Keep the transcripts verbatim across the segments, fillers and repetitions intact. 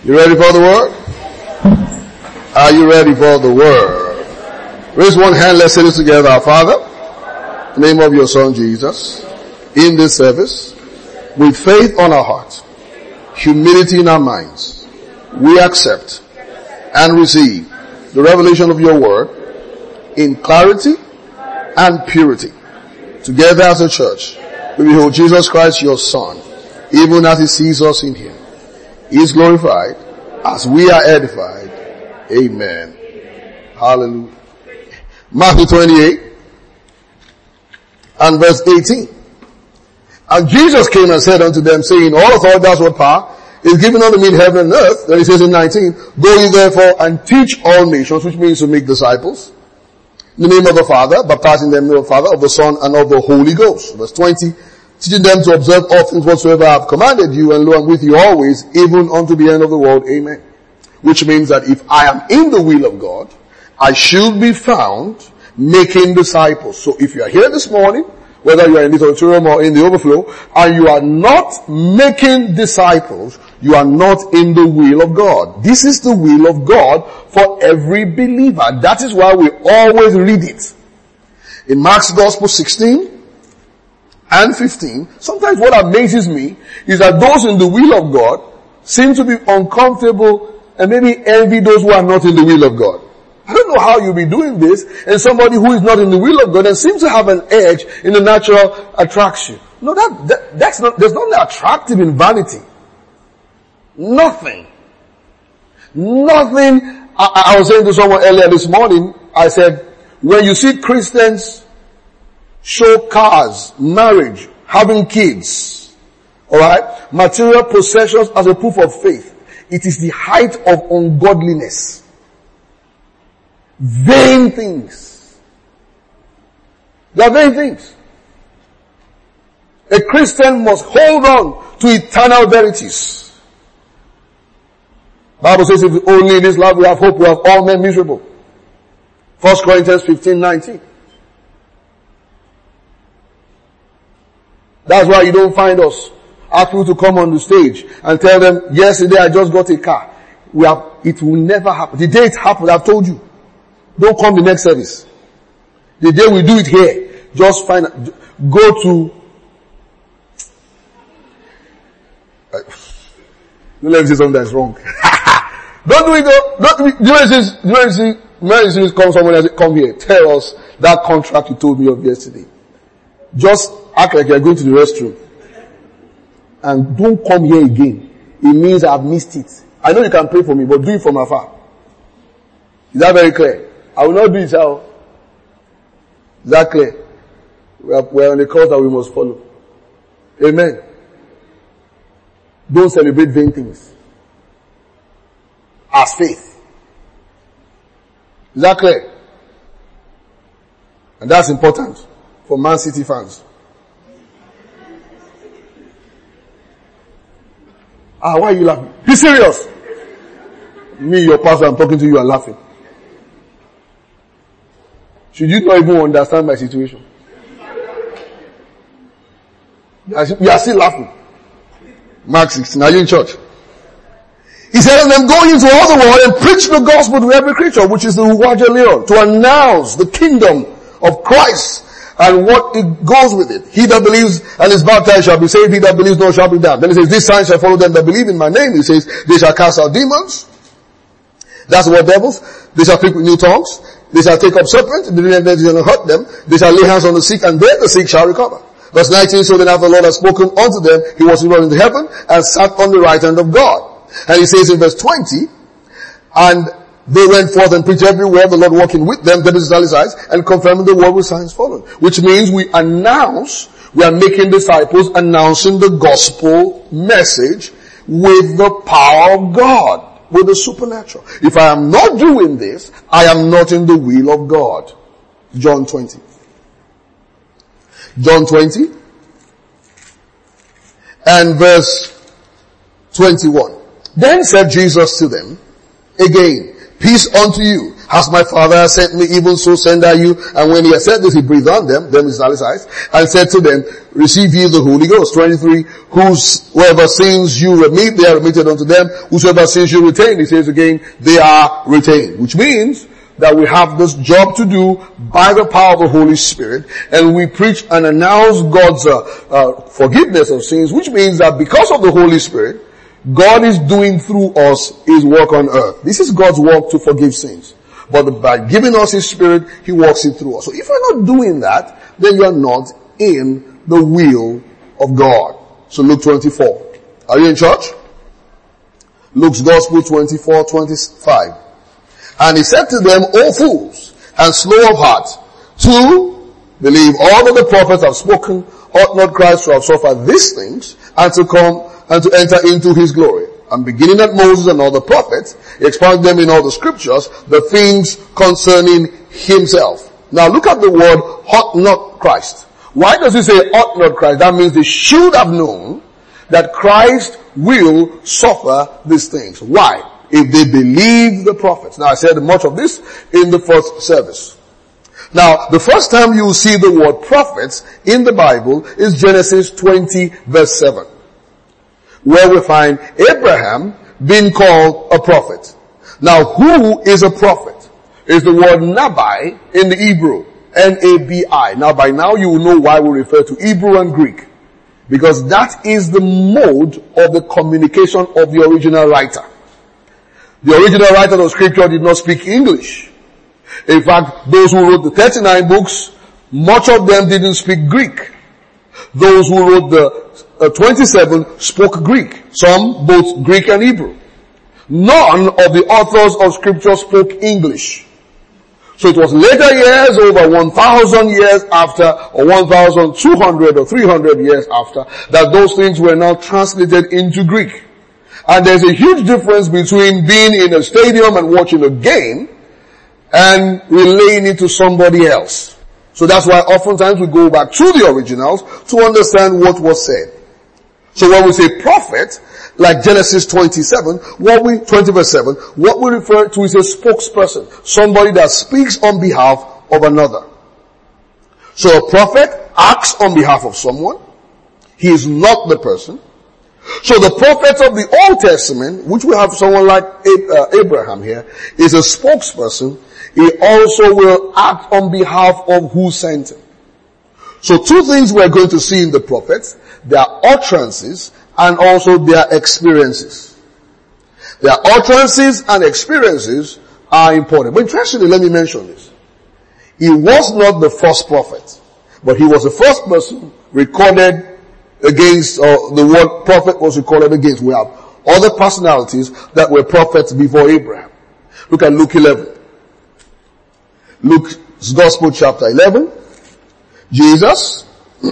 You ready for the word? Are you ready for the word? Raise one hand, let's say this together. Our Father, in the name of your Son Jesus, in this service, with faith on our hearts, humility in our minds, we accept and receive the revelation of your word in clarity and purity. Together as a church, we behold Jesus Christ, your Son, even as he sees us in him. He is glorified as we are edified. Amen. Hallelujah. Matthew twenty-eight and verse eighteen. And Jesus came and said unto them, saying, all authority, that's what power, is given unto me in heaven and earth. Then he says in nineteen, go ye therefore and teach all nations, which means to make disciples, in the name of the Father, baptizing them in the name of the Father, of the Son, and of the Holy Ghost. Verse twenty, teaching them to observe all things whatsoever I have commanded you, and lo, I'm with you always, even unto the end of the world. Amen. Which means that if I am in the will of God, I should be found making disciples. So if you are here this morning, whether you are in this auditorium or in the overflow, and you are not making disciples, you are not in the will of God. This is the will of God for every believer. That is why we always read it. In Mark's Gospel sixteen and fifteen, sometimes what amazes me is that those in the will of God seem to be uncomfortable and maybe envy those who are not in the will of God. I don't know how you'll be doing this, and somebody who is not in the will of God and seems to have an edge in the natural attraction. No, that, that that's not, there's nothing attractive in vanity. Nothing. Nothing. I, I was saying to someone earlier this morning, I said, when you see Christians show cars, marriage, having kids, alright, material possessions as a proof of faith, it is the height of ungodliness. Vain things. They are vain things. A Christian must hold on to eternal verities. Bible says if only in this life we have hope, we have all men miserable. First Corinthians fifteen nineteen. That's why you don't find us ask people to come on the stage and tell them, yesterday I just got a car. We have, it will never happen. The day it happened, I've told you. Don't come the next service. The day we do it here, just find, go to, don't let me say something that's wrong. Don't do it though. Don't, do you know this, do you know this, do you know come someone else, come here, tell us that contract you told me of yesterday. Just act like you're going to the restroom. And don't come here again. It means I've missed it. I know you can pray for me, but do it from afar. Is that very clear? I will not do it how. Is that clear? We are, we are on a course that we must follow. Amen. Don't celebrate vain things. As faith. Is that clear? And that's important for Man City fans. Ah, why are you laughing? Be serious. Me, your pastor, I'm talking to you and laughing. Should you not even understand my situation? You are still laughing. Mark sixteen, are you in church? He said, and then go into all the world and preach the gospel to every creature, which is the Evangelion, to announce the kingdom of Christ and what it goes with it. He that believes and is baptized shall be saved. He that believes not shall be damned. Then he says, this sign shall follow them that believe in my name. He says, they shall cast out demons. That's what devils. They shall speak with new tongues. They shall take up serpents. They shall not hurt them. They shall lay hands on the sick, and then the sick shall recover. Verse nineteen, so then after the Lord had spoken unto them, he was risen into heaven and sat on the right hand of God. And he says in verse twenty, and they went forth and preached everywhere, the Lord walking with them, that is italicized, and confirming the word with signs following. Which means we announce, we are making disciples, announcing the gospel message with the power of God, with the supernatural. If I am not doing this, I am not in the will of God. John twenty. John twenty and verse twenty-one. Then said Jesus to them again, peace unto you. As my Father has sent me, even so send I you. And when he had said this, he breathed on them, them is italicized, and said to them, receive ye the Holy Ghost. twenty-three, whosoever sins you remit, they are remitted unto them. Whosoever sins you retain, he says again, they are retained. Which means that we have this job to do by the power of the Holy Spirit, and we preach and announce God's uh, uh, forgiveness of sins, which means that because of the Holy Spirit, God is doing through us his work on earth. This is God's work to forgive sins. But by giving us his Spirit, he works it through us. So if you're not doing that, then you're not in the will of God. So Luke twenty-four. Are you in church? Luke's Gospel twenty-four twenty-five. And he said to them, O fools, and slow of heart, to believe all that the prophets have spoken, ought not Christ to have suffered these things, and to come and to enter into his glory? And beginning at Moses and all the prophets, he expounded them in all the scriptures, the things concerning himself. Now look at the word, ought not Christ. Why does he say ought not Christ? That means they should have known that Christ will suffer these things. Why? If they believe the prophets. Now I said much of this in the first service. Now, the first time you will see the word prophets in the Bible is Genesis twenty verse seven. Where we find Abraham being called a prophet. Now, who is a prophet? Is the word Nabi in the Hebrew. N A B I. Now, by now you will know why we refer to Hebrew and Greek. Because that is the mode of the communication of the original writer. The original writer of scripture did not speak English. In fact, those who wrote the thirty-nine books, much of them didn't speak Greek. Those who wrote the uh, twenty-seven spoke Greek. Some both Greek and Hebrew. None of the authors of scripture spoke English. So it was later years, over one thousand years after, or one thousand two hundred or three hundred years after, that those things were now translated into Greek. And there's a huge difference between being in a stadium and watching a game and relaying it to somebody else. So that's why oftentimes we go back to the originals to understand what was said. So when we say prophet, like Genesis twenty-seven, what we, twenty verse seven, what we refer to is a spokesperson. Somebody that speaks on behalf of another. So a prophet acts on behalf of someone. He is not the person. So the prophets of the Old Testament, which we have someone like Abraham here, is a spokesperson. He also will act on behalf of who sent him. So two things we're going to see in the prophets, their utterances and also their experiences. Their utterances and experiences are important. But interestingly, let me mention this. He was not the first prophet, but he was the first person recorded against, or the word prophet was recorded against. We have other personalities that were prophets before Abraham. Look at Luke eleven. Luke's Gospel chapter eleven. Jesus,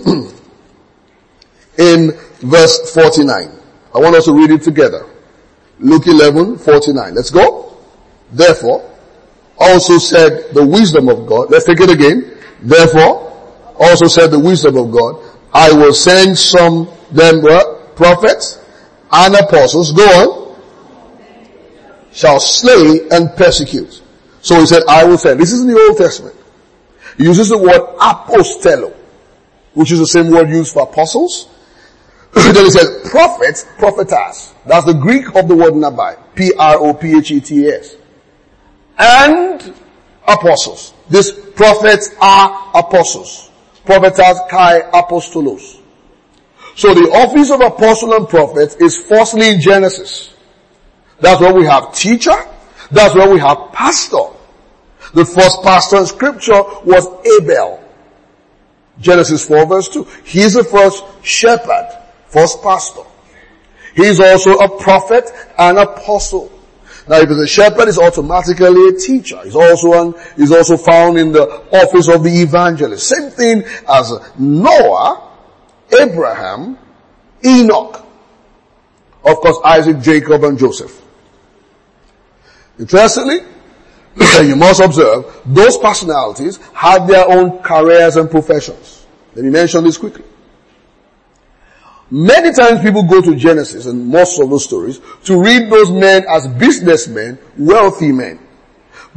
in verse forty-nine. I want us to read it together. Luke eleven forty-nine. Let's go. Therefore, also said the wisdom of God. Let's take it again. Therefore, also said the wisdom of God, I will send some them what? Prophets and apostles. Go on. Shall slay and persecute. So he said, I will send. This is in the Old Testament. He uses the word apostello, which is the same word used for apostles. Then he says, prophets, prophetess. That's the Greek of the word nabai. P R O P H E T S. And apostles. These prophets are apostles. Prophetess kai apostolos. So the office of apostle and prophet is firstly in Genesis. That's where we have teacher. That's where we have pastor. The first pastor in scripture was Abel. Genesis four verse two. He's the first shepherd, first pastor. He's also a prophet and apostle. Now if he's a shepherd, he's automatically a teacher. He's also an, he's also found in the office of the evangelist. Same thing as Noah, Abraham, Enoch. Of course, Isaac, Jacob, and Joseph. Interestingly, you must observe, those personalities had their own careers and professions. Let me mention this quickly. Many times people go to Genesis and most of those stories to read those men as businessmen, wealthy men.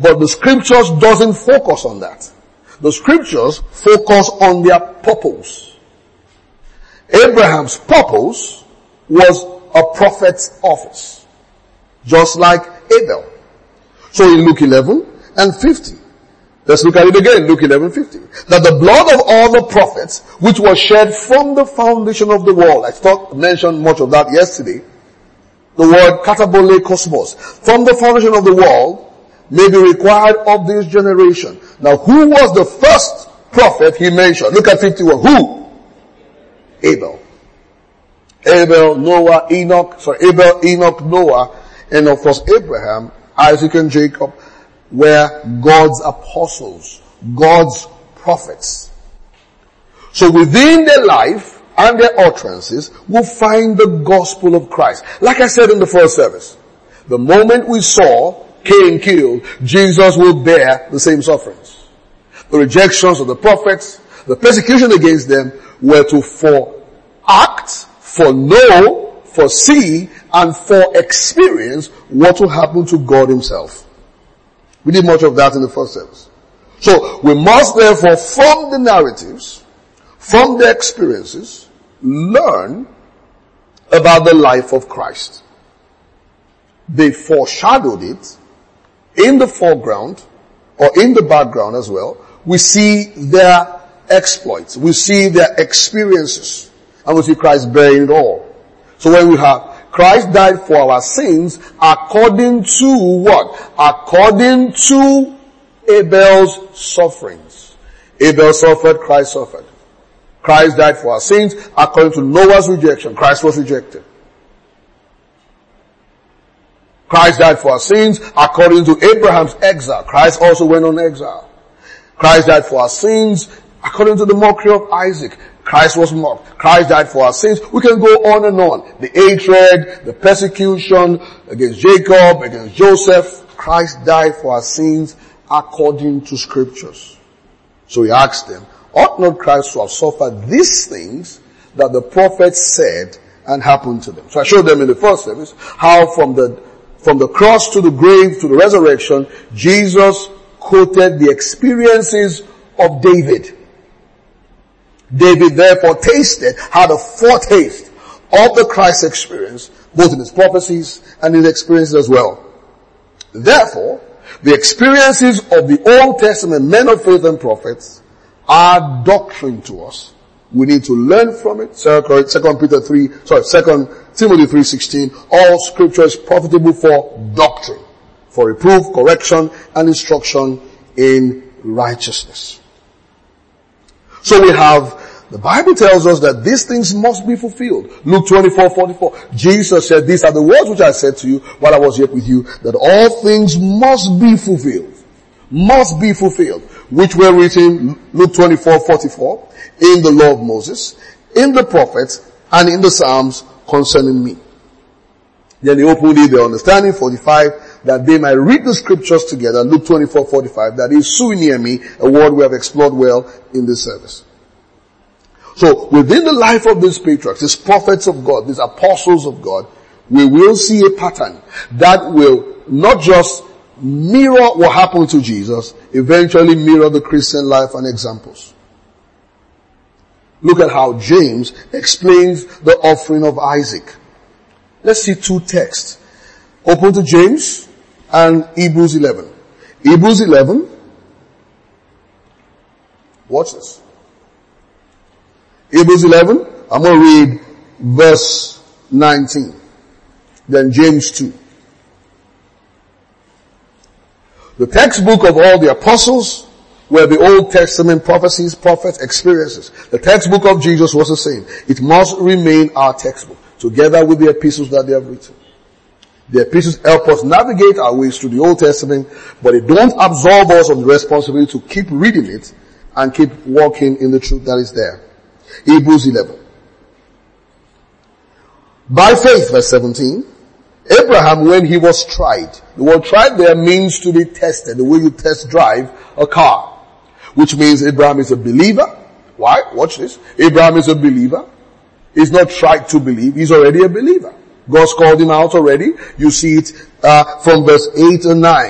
But the scriptures doesn't focus on that. The scriptures focus on their purpose. Abraham's purpose was a prophet's office, just like Abel. So in Luke eleven and fifty, let's look at it again, Luke eleven fifty. That the blood of all the prophets, which was shed from the foundation of the world. I thought, mentioned much of that yesterday. The word katabole cosmos. From the foundation of the world may be required of this generation. Now who was the first prophet he mentioned? Look at fifty-one. Who? Abel. Abel, Noah, Enoch, sorry, Abel, Enoch, Noah, and of course Abraham, Isaac and Jacob were God's apostles, God's prophets. So within their life and their utterances, we'll find the gospel of Christ. Like I said in the first service, the moment we saw Cain killed, Jesus will bear the same sufferings. The rejections of the prophets, the persecution against them were to foreact, foreknow, foresee, and for experience what will happen to God himself. We did much of that in the first service. So we must therefore, from the narratives, from the experiences, learn about the life of Christ. They foreshadowed it in the foreground, or in the background as well. We see their exploits. We see their experiences. And we see Christ bearing it all. So when we have Christ died for our sins according to what? According to Abel's sufferings. Abel suffered, Christ suffered. Christ died for our sins according to Noah's rejection. Christ was rejected. Christ died for our sins according to Abraham's exile. Christ also went on exile. Christ died for our sins according to the mockery of Isaac. Christ was mocked. Christ died for our sins. We can go on and on. The hatred, the persecution against Jacob, against Joseph. Christ died for our sins according to scriptures. So he asked them, ought not Christ to have suffered these things that the prophets said and happened to them? So I showed them in the first service how from the, from the cross to the grave to the resurrection, Jesus quoted the experiences of David. David therefore tasted, had a foretaste of the Christ experience, both in his prophecies and in his experiences as well. Therefore, the experiences of the Old Testament men of faith and prophets are doctrine to us. We need to learn from it. Second Peter three, sorry, Second Timothy three sixteen. All scripture is profitable for doctrine, for reproof, correction, and instruction in righteousness. So we have, the Bible tells us that these things must be fulfilled. Luke twenty-four forty-four. Jesus said, these are the words which I said to you while I was yet with you, that all things must be fulfilled. Must be fulfilled. Which were written, Luke twenty-four forty-four, in the law of Moses, in the prophets, and in the Psalms concerning me. Then he opened their understanding, forty-five, that they might read the scriptures together, Luke twenty-four forty-five, that is sui near me, a word we have explored well in this service. So within the life of these patriarchs, these prophets of God, these apostles of God, we will see a pattern that will not just mirror what happened to Jesus, eventually mirror the Christian life and examples. Look at how James explains the offering of Isaac. Let's see two texts. Open to James and Hebrews eleven. Hebrews eleven. Watch this. Hebrews eleven. I'm going to read verse nineteen. Then James two. The textbook of all the apostles were the Old Testament prophecies, prophets, experiences. The textbook of Jesus was the same. It must remain our textbook, together with the epistles that they have written. The epistles help us navigate our ways through the Old Testament, but they don't absolve us of the responsibility to keep reading it and keep walking in the truth that is there. Hebrews eleven. By faith, verse seventeen, Abraham, when he was tried, the word tried there means to be tested, the way you test drive a car, which means Abraham is a believer. Why? Watch this. Abraham is a believer. He's not tried to believe. He's already a believer. God's called him out already. You see it uh, from verse eight and nine.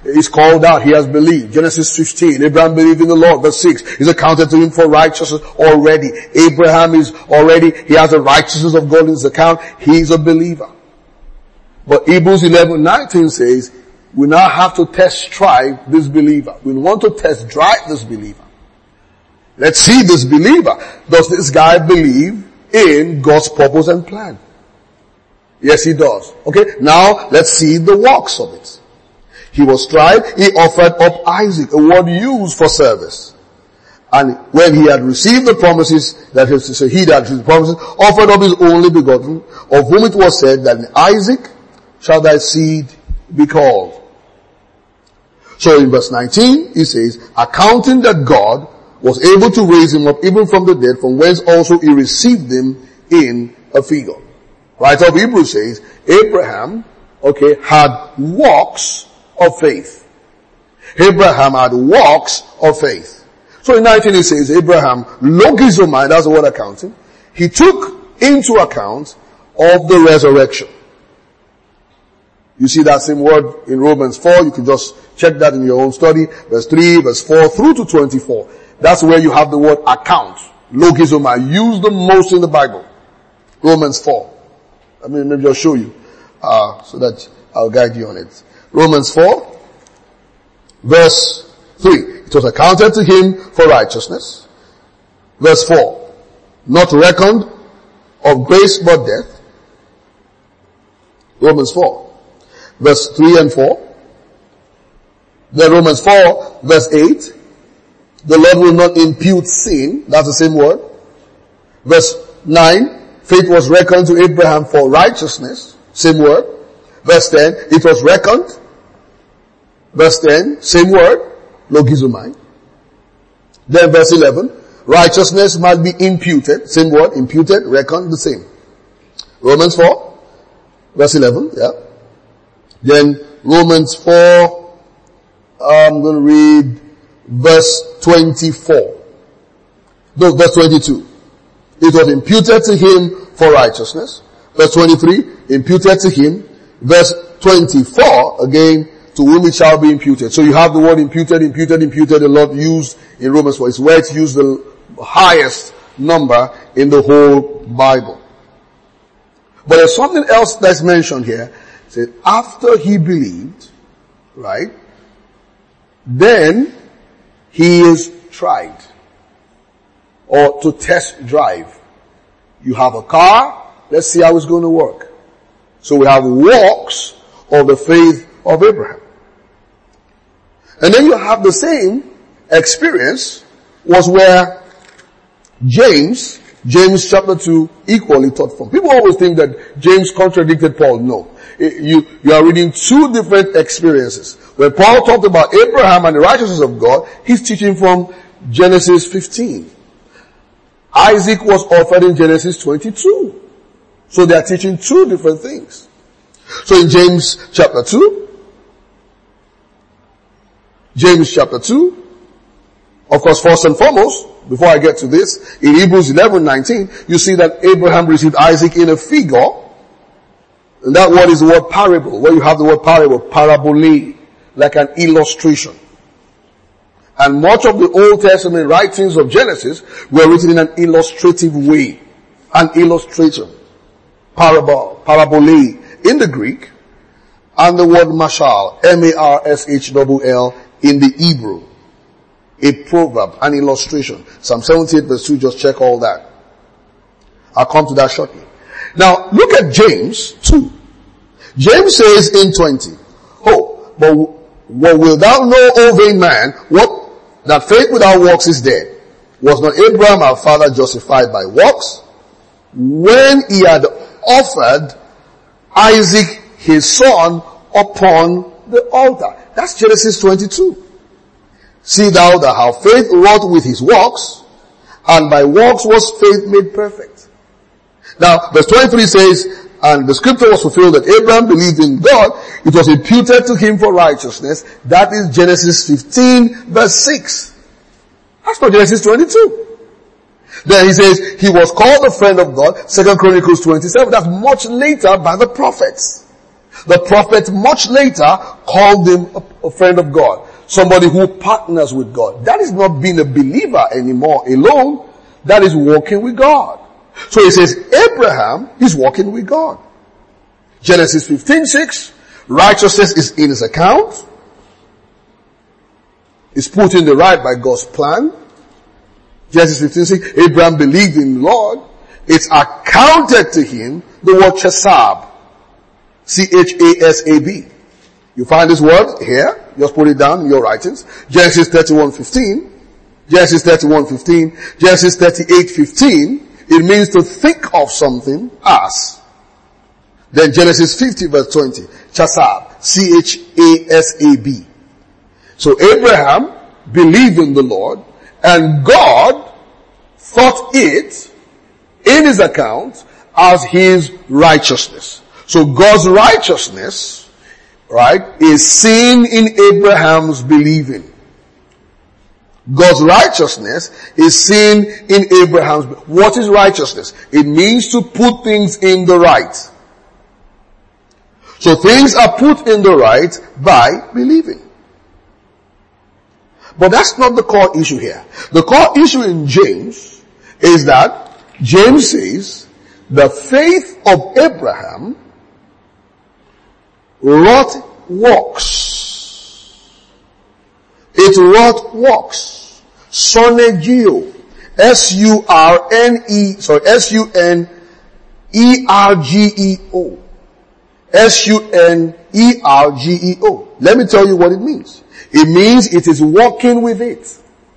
He's called out. He has believed. Genesis fifteen. Abraham believed in the Lord. Verse six. Is accounted to him for righteousness already. Abraham is already, he has the righteousness of God in his account. He's a believer. But Hebrews eleven nineteen says, we now have to test drive this believer. We want to test drive this believer. Let's see this believer. Does this guy believe in God's purpose and plan? Yes, he does. Okay, now let's see the works of it. He was tried, he offered up Isaac, a word used for service. And when he had received the promises, that is to say, he that received the promises, offered up his only begotten, of whom it was said that in Isaac shall thy seed be called. So in verse nineteen, he says, accounting that God was able to raise him up even from the dead, from whence also he received him in a figure. Writer of Hebrews says, Abraham, okay, had works of faith. Abraham had works of faith. So in nineteen he says, Abraham, logizomai, that's the word accounting, he took into account of the resurrection. You see that same word in Romans four, you can just check that in your own study, verse three, verse four, through to twenty-four. That's where you have the word account, logizomai, used the most in the Bible. Romans four. I mean, maybe I'll show you, uh, so that I'll guide you on it. Romans four, verse three. It was accounted to him for righteousness. Verse four. Not reckoned of grace but death. Romans four. Verse three and four. Then Romans four, verse eight. The Lord will not impute sin. That's the same word. Verse nine. Faith was reckoned to Abraham for righteousness. Same word. Verse ten. It was reckoned. Verse ten. Same word. Logizomai. Then verse eleven. Righteousness might be imputed. Same word. Imputed. Reckoned. The same. Romans four. Verse eleven. Yeah. Then Romans four. I'm going to read verse twenty-four. No, verse twenty-two. It was imputed to him for righteousness. Verse twenty-three, imputed to him. Verse twenty-four, again, to whom it shall be imputed. So you have the word imputed, imputed, imputed, a lot used in Romans four. It's where it's used the highest number in the whole Bible. But there's something else that's mentioned here. It said, after he believed, right, then he is tried. Or to test drive. You have a car, let's see how it's going to work. So we have works of the faith of Abraham. And then you have the same experience was where James, James chapter two, equally taught from. People always think that James contradicted Paul. No. You, you are reading two different experiences. When Paul talked about Abraham and the righteousness of God, he's teaching from Genesis fifteen. Isaac was offered in Genesis twenty-two. So they are teaching two different things. So in James chapter two, James chapter two, of course first and foremost, before I get to this, in Hebrews eleven nineteen, you see that Abraham received Isaac in a figure. And that word is the word parable. Where you have the word parable, parabole, like an illustration. And much of the Old Testament writings of Genesis were written in an illustrative way. An illustration. Parable, parabole in the Greek. And the word mashal, M A R S H L L in the Hebrew. A proverb, an illustration. Psalm seventy-eight verse two, just check all that. I'll come to that shortly. Now, look at James two. James says in twenty, oh, but what wilt thou know, O vain man, what that faith without works is dead? Was not Abraham our father justified by works when he had offered Isaac his son upon the altar? That's Genesis twenty-two. See thou that how faith wrought with his works, and by works was faith made perfect. Now, verse twenty-three says, and the scripture was fulfilled that Abraham believed in God, it was imputed to him for righteousness. That is Genesis fifteen verse six. That's not Genesis twenty-two. Then he says, he was called a friend of God, Second Chronicles twenty-seven. That's much later by the prophets. The prophet much later called him a, a friend of God. Somebody who partners with God. That is not being a believer anymore alone. That is walking with God. So he says, Abraham is walking with God. Genesis fifteen six, righteousness is in his account. Is put in the right by God's plan. Genesis fifteen six, Abraham believed in the Lord. It's accounted to him, the word chesab. C H A S A B. You find this word here. Just put it down in your writings. Genesis thirty-one fifteen. Genesis thirty-one fifteen. Genesis thirty-eight fifteen. It means to think of something as. Then Genesis fifty verse twenty. Chasab. C H A S A B. So Abraham believed in the Lord and God thought it in his account as his righteousness. So God's righteousness, right, is seen in Abraham's believing. God's righteousness is seen in Abraham's. What is righteousness? It means to put things in the right. So things are put in the right by believing. But that's not the core issue here. The core issue in James is that James says the faith of Abraham wrought works. It wrought works. Sonergeo. S U R N E, sorry, S U N E R G E O. S U N E R G E O. Let me tell you what it means. It means it is walking with it.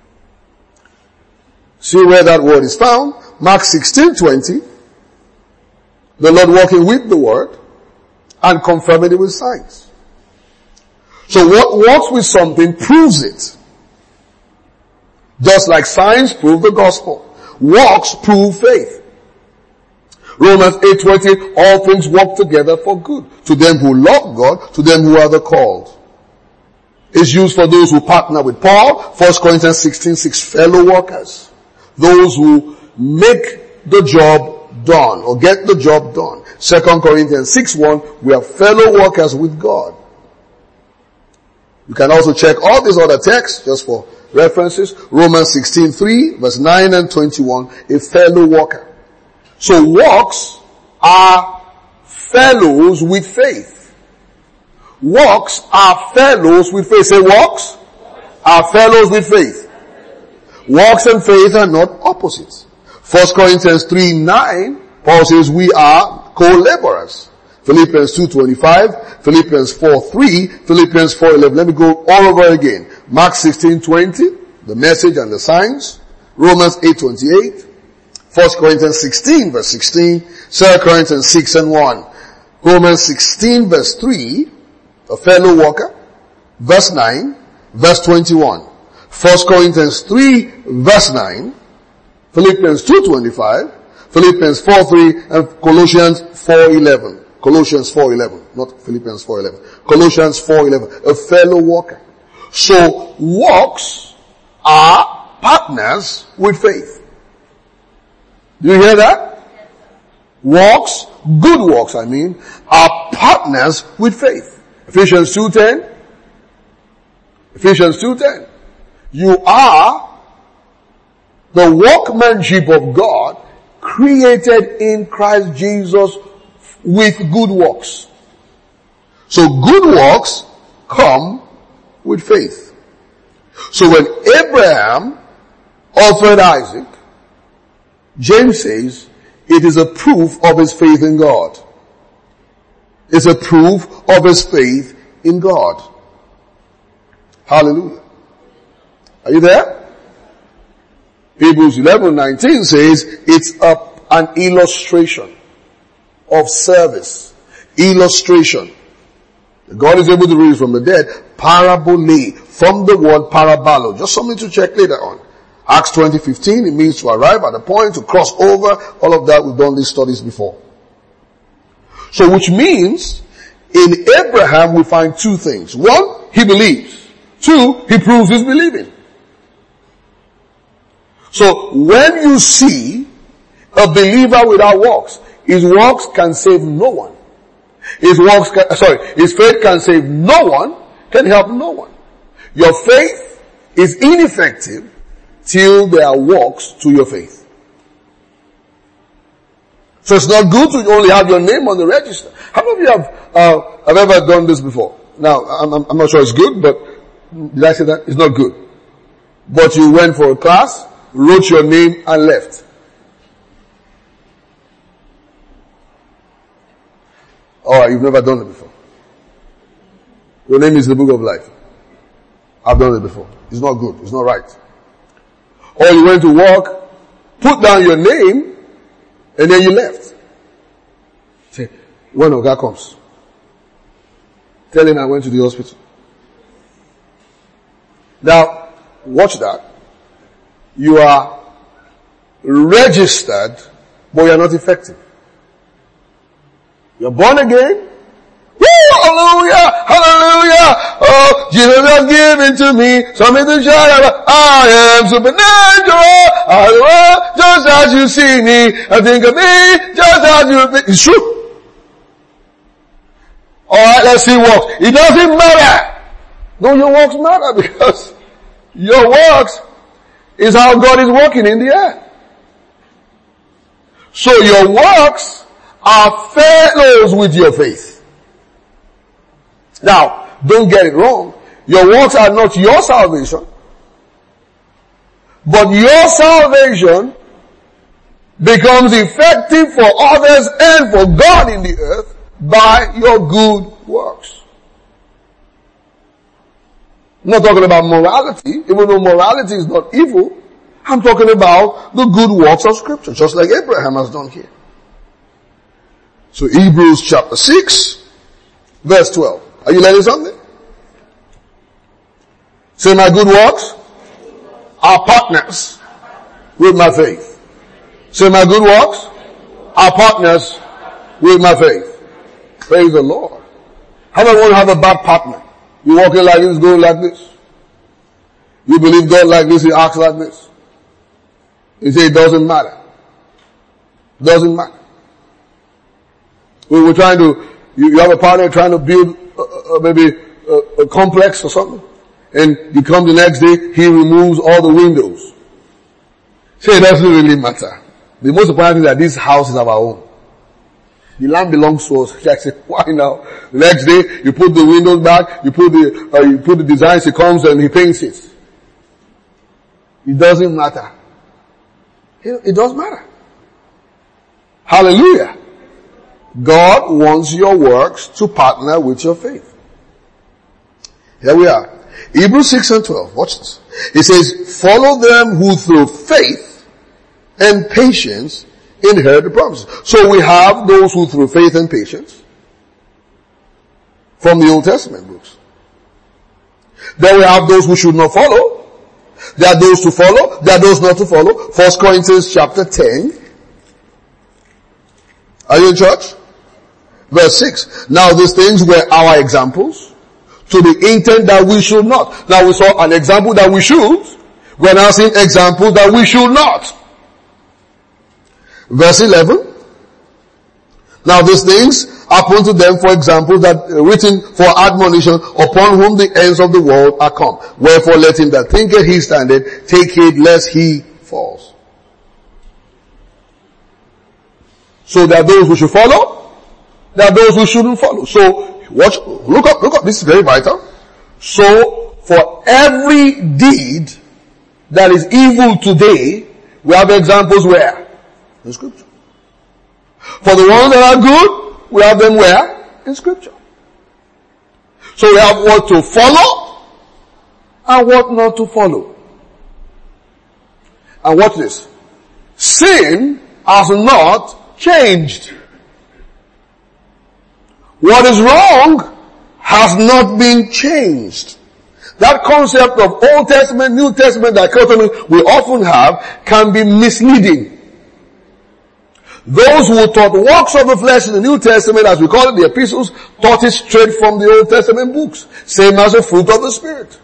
See where that word is found? Mark sixteen twenty. The Lord walking with the word and confirming it with signs. So what works with something proves it. Just like signs prove the gospel. Works prove faith. Romans eight twenty, all things work together for good. To them who love God, to them who are the called. It's used for those who partner with Paul. First Corinthians sixteen six, fellow workers. Those who make the job done or get the job done. Second Corinthians six one, we are fellow workers with God. You can also check all these other texts just for references. Romans sixteen three, verse nine and twenty-one, a fellow worker. So works are fellows with faith. Works are fellows with faith. Say works are fellows with faith. Works and faith are not opposites. First Corinthians three nine, Paul says we are co-laborers. Philippians two twenty-five, Philippians four three, Philippians four eleven. Let me go all over again. Mark sixteen twenty, the message and the signs. Romans eight twenty-eight. First Corinthians sixteen verse sixteen. Second Corinthians six and one. Romans sixteen verse three, a fellow worker. Verse nine, verse twenty-one. First Corinthians three verse nine. Philippians two twenty-five. Philippians four three and Colossians four eleven. Colossians four eleven, not Philippians four eleven. Colossians four eleven, a fellow worker. So works are partners with faith. Do you hear that? Works, good works I mean, are partners with faith. Ephesians two ten. Ephesians two ten. You are the workmanship of God created in Christ Jesus with good works. So good works come with faith. So when Abraham offered Isaac, James says it is a proof of his faith in God. It's a proof of his faith in God. Hallelujah. Are you there? Hebrews eleven nineteen says it's a, an illustration of service. Illustration. God is able to raise from the dead. Parabole, from the word parabolo. Just something to check later on. Acts twenty fifteen, it means to arrive at a point, to cross over. All of that, we've done these studies before. So which means, in Abraham we find two things. One, he believes. Two, he proves his believing. So when you see a believer without works, his works can save no one. His works, can, sorry, his faith can save no one, can help no one. Your faith is ineffective till there are works to your faith. So it's not good to only have your name on the register. How many of you have, uh, have ever done this before? Now, I'm, I'm not sure it's good, but did I say that? It's not good. But you went for a class, wrote your name and left. Alright, you've never done it before. Your name is in the book of life. I've done it before. It's not good. It's not right. Or you went to work, put down your name, and then you left. Say, when Oga comes, tell him I went to the hospital. Now, watch that. You are registered, but you are not effective. You're born again. Woo! Hallelujah! Hallelujah! Oh, Jesus has given to me something to shout about. I am supernatural. Hallelujah! Just as you see me, I think of me, just as you think. It's true. Alright, let's see works. It doesn't matter. No, your works matter because your works is how God is working in the earth. So your works are fellows with your faith. Now, don't get it wrong. Your works are not your salvation. But your salvation becomes effective for others and for God in the earth by your good works. I'm not talking about morality, even though morality is not evil. I'm talking about the good works of Scripture, just like Abraham has done here. So Hebrews chapter six, verse twelve. Are you learning something? Say, my good works are partners with my faith. Say, my good works are partners with my faith. Praise the Lord. How many want to have a bad partner? You walking like this, going like this. You believe God like this, he acts like this. You say it doesn't matter. Doesn't matter. We were trying to, you, you have a partner trying to build uh, uh, maybe a, a complex or something. And you come the next day, he removes all the windows. Say it doesn't really matter. The most important thing is that this house is our own. The land belongs to us. I say, why now? The next day, you put the windows back, you put the, uh, you put the designs, he comes and he paints it. It doesn't matter. It, it does matter. Hallelujah. God wants your works to partner with your faith. Here we are. Hebrews six and twelve. Watch this. It says, follow them who through faith and patience inherit the promises. So we have those who through faith and patience from the Old Testament books. Then we have those who should not follow. There are those to follow. There are those not to follow. First Corinthians chapter ten. Are you in church? Verse six. Now these things were our examples to the intent that we should not. Now we saw an example that we should. We're now seeing examples that we should not. Verse eleven. Now these things happen to them for examples that uh, written for admonition, upon whom the ends of the world are come. Wherefore let him that thinketh he standeth take heed lest he falls. So there are those who should follow. There are those who shouldn't follow. So watch, look up, look up. This is very vital. So for every deed that is evil today, we have examples where? In Scripture. For the ones that are good, we have them where? In Scripture. So we have what to follow and what not to follow. And watch this. Sin has not changed. What is wrong has not been changed. That concept of Old Testament, New Testament dichotomy we often have can be misleading. Those who taught works of the flesh in the New Testament, as we call it, the epistles, taught it straight from the Old Testament books. Same as the fruit of the Spirit.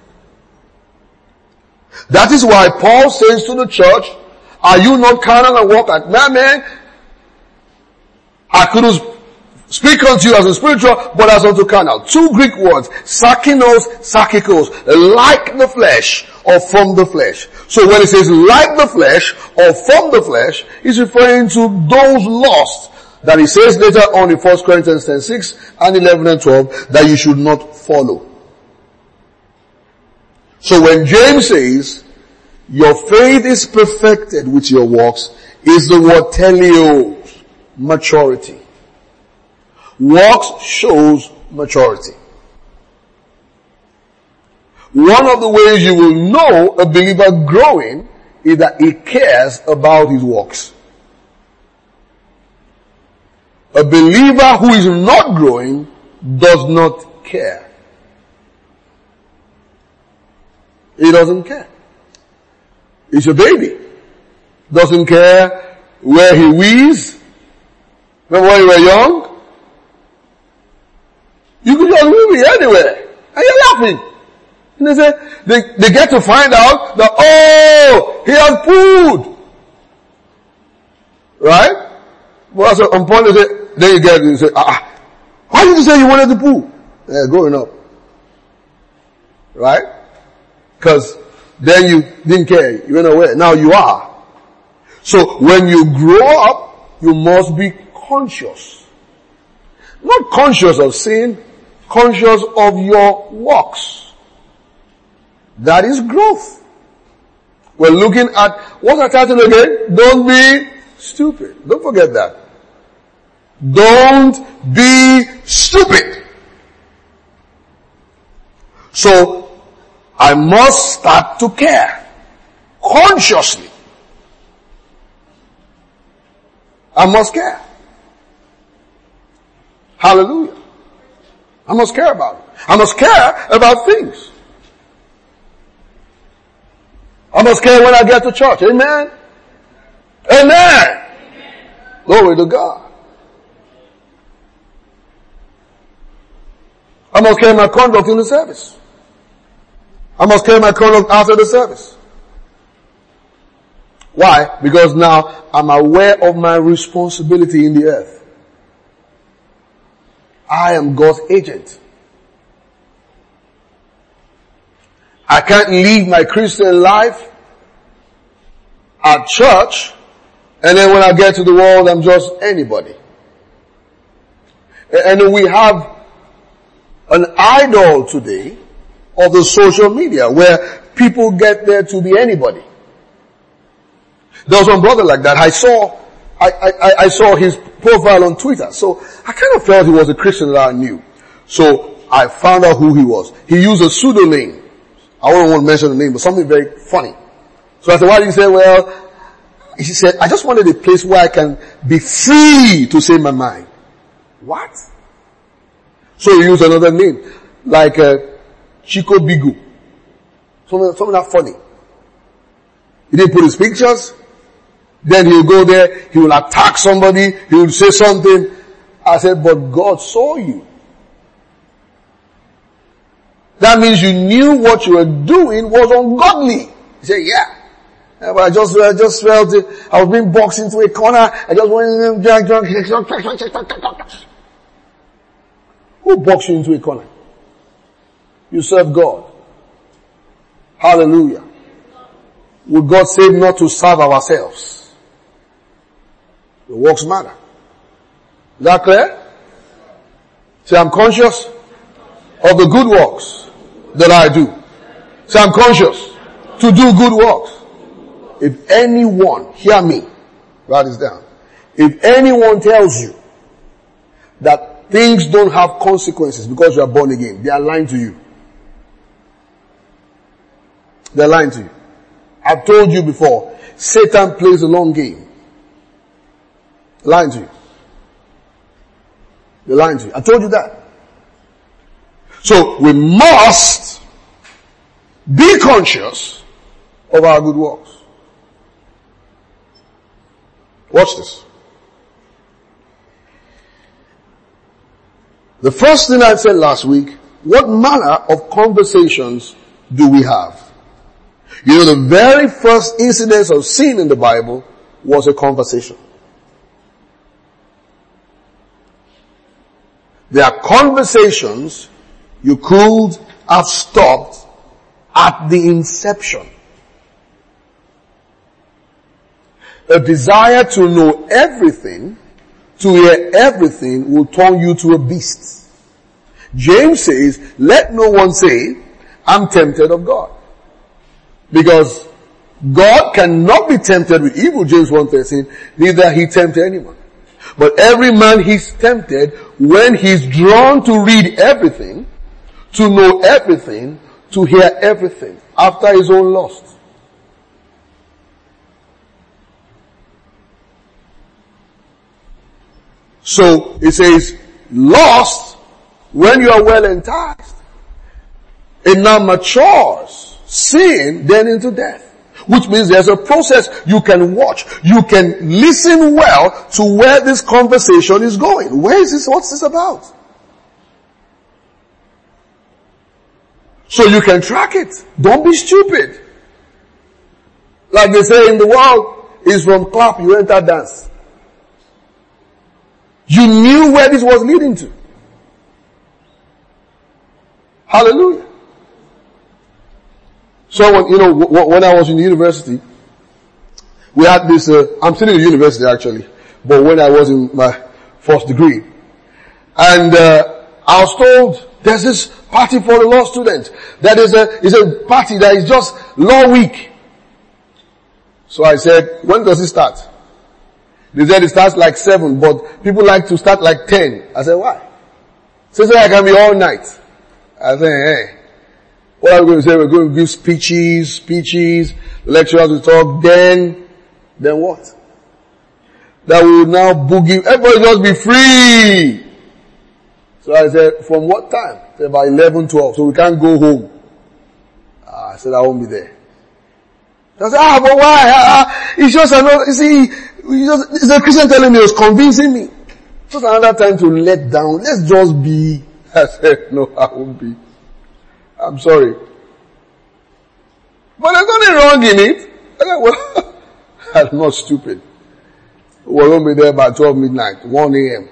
That is why Paul says to the church, are you not carnal and walk like man, man? I could have Speak unto you as a spiritual, but as unto carnal. Two Greek words, sarkinos, sarkikos, like the flesh or from the flesh. So when it says like the flesh or from the flesh, it's referring to those lusts that he says later on in First Corinthians ten six and eleven and twelve that you should not follow. So when James says, your faith is perfected with your works, is the word teleos, maturity. Works shows maturity. One of the ways you will know a believer growing is that he cares about his works. A believer who is not growing does not care. He doesn't care. He's a baby. Doesn't care where he wheezes. Remember when you were young? You could just wee anywhere. And you're laughing. And they say, they, they get to find out that, oh, he had food. Right? Well, so on point, they say, then you get, you say, ah, why did you say you wanted the poo? Yeah, growing up. Right? Because then you didn't care. You went away. Now you are. So when you grow up, you must be conscious. Not conscious of sin, conscious of your works. That is growth. We're looking at, what's our title again? Don't be stupid. Don't forget that. Don't be stupid. So, I must start to care. Consciously. I must care. Hallelujah. I must care about it. I must care about things. I must care when I get to church. Amen? Amen. Amen. Glory to God. I must care my conduct in the service. I must care my conduct after the service. Why? Because now I'm aware of my responsibility in the earth. I am God's agent. I can't live my Christian life at church and then when I get to the world I'm just anybody. And we have an idol today of the social media where people get there to be anybody. There was one brother like that. I saw, I, I, I saw his profile on Twitter. So I kind of felt he was a Christian that I knew. So I found out who he was. He used a pseudonym. I don't want to mention the name, but something very funny. So I said, why did you say, well, he said, I just wanted a place where I can be free to say my mind. What? So he used another name, like uh, Chico Bigu. Something, something that funny. He didn't put his pictures. Then he'll go there, he will attack somebody, he will say something. I said, but God saw you. That means you knew what you were doing was ungodly. He said, yeah. yeah but I just, I just felt it. I was being boxed into a corner. I just went, drunk, drunk. Who boxed you into a corner? You serve God. Hallelujah. Would God say not to serve ourselves? The works matter. Is that clear? Say, I'm conscious of the good works that I do. Say, I'm conscious to do good works. If anyone, hear me, write this down. If anyone tells you that things don't have consequences because you are born again, they are lying to you. They are lying to you. I've told you before, Satan plays a long game. Lying to you. They're lying to you. I told you that. So we must be conscious of our good works. Watch this. The first thing I said last week, what manner of conversations do we have? You know, the very first incidence of sin in the Bible was a conversation. There are conversations you could have stopped at the inception. A desire to know everything, to hear everything, will turn you to a beast. James says, let no one say, I'm tempted of God. Because God cannot be tempted with evil, James one thirteen, neither he tempt anyone. But every man he's tempted when he's drawn to read everything, to know everything, to hear everything, after his own lust. So, it says, lost when you are well enticed. It now matures, sin, then into death. Which means there's a process you can watch. You can listen well to where this conversation is going. Where is this? What's this about? So you can track it. Don't be stupid. Like they say in the world, is from clap, you enter dance. You knew where this was leading to. Hallelujah. So when, you know, when I was in the university, we had this, uh, I'm still in the university actually, but when I was in my first degree, and, uh, I was told there's this party for the law students. That is a, is a party that is just law week. So I said, when does it start? They said it starts like seven, but people like to start like ten. I said, why? So they said I can be all night. I said, hey. What are we going to say? We're going to give speeches, speeches, lecturers will talk, then, then what? That we will now boogie, everybody just be free. So I said, from what time? I said, about eleven, twelve, so we can't go home. Uh, I said, I won't be there. I said, ah, but why? Ah, it's just another, you see, it's, just, it's a Christian telling me, it was convincing me. Just another time to let down, let's just be. I said, no, I won't be. I'm sorry. But there's nothing wrong in it. I said, well, I'm not stupid. We won't be there by twelve midnight, one a.m.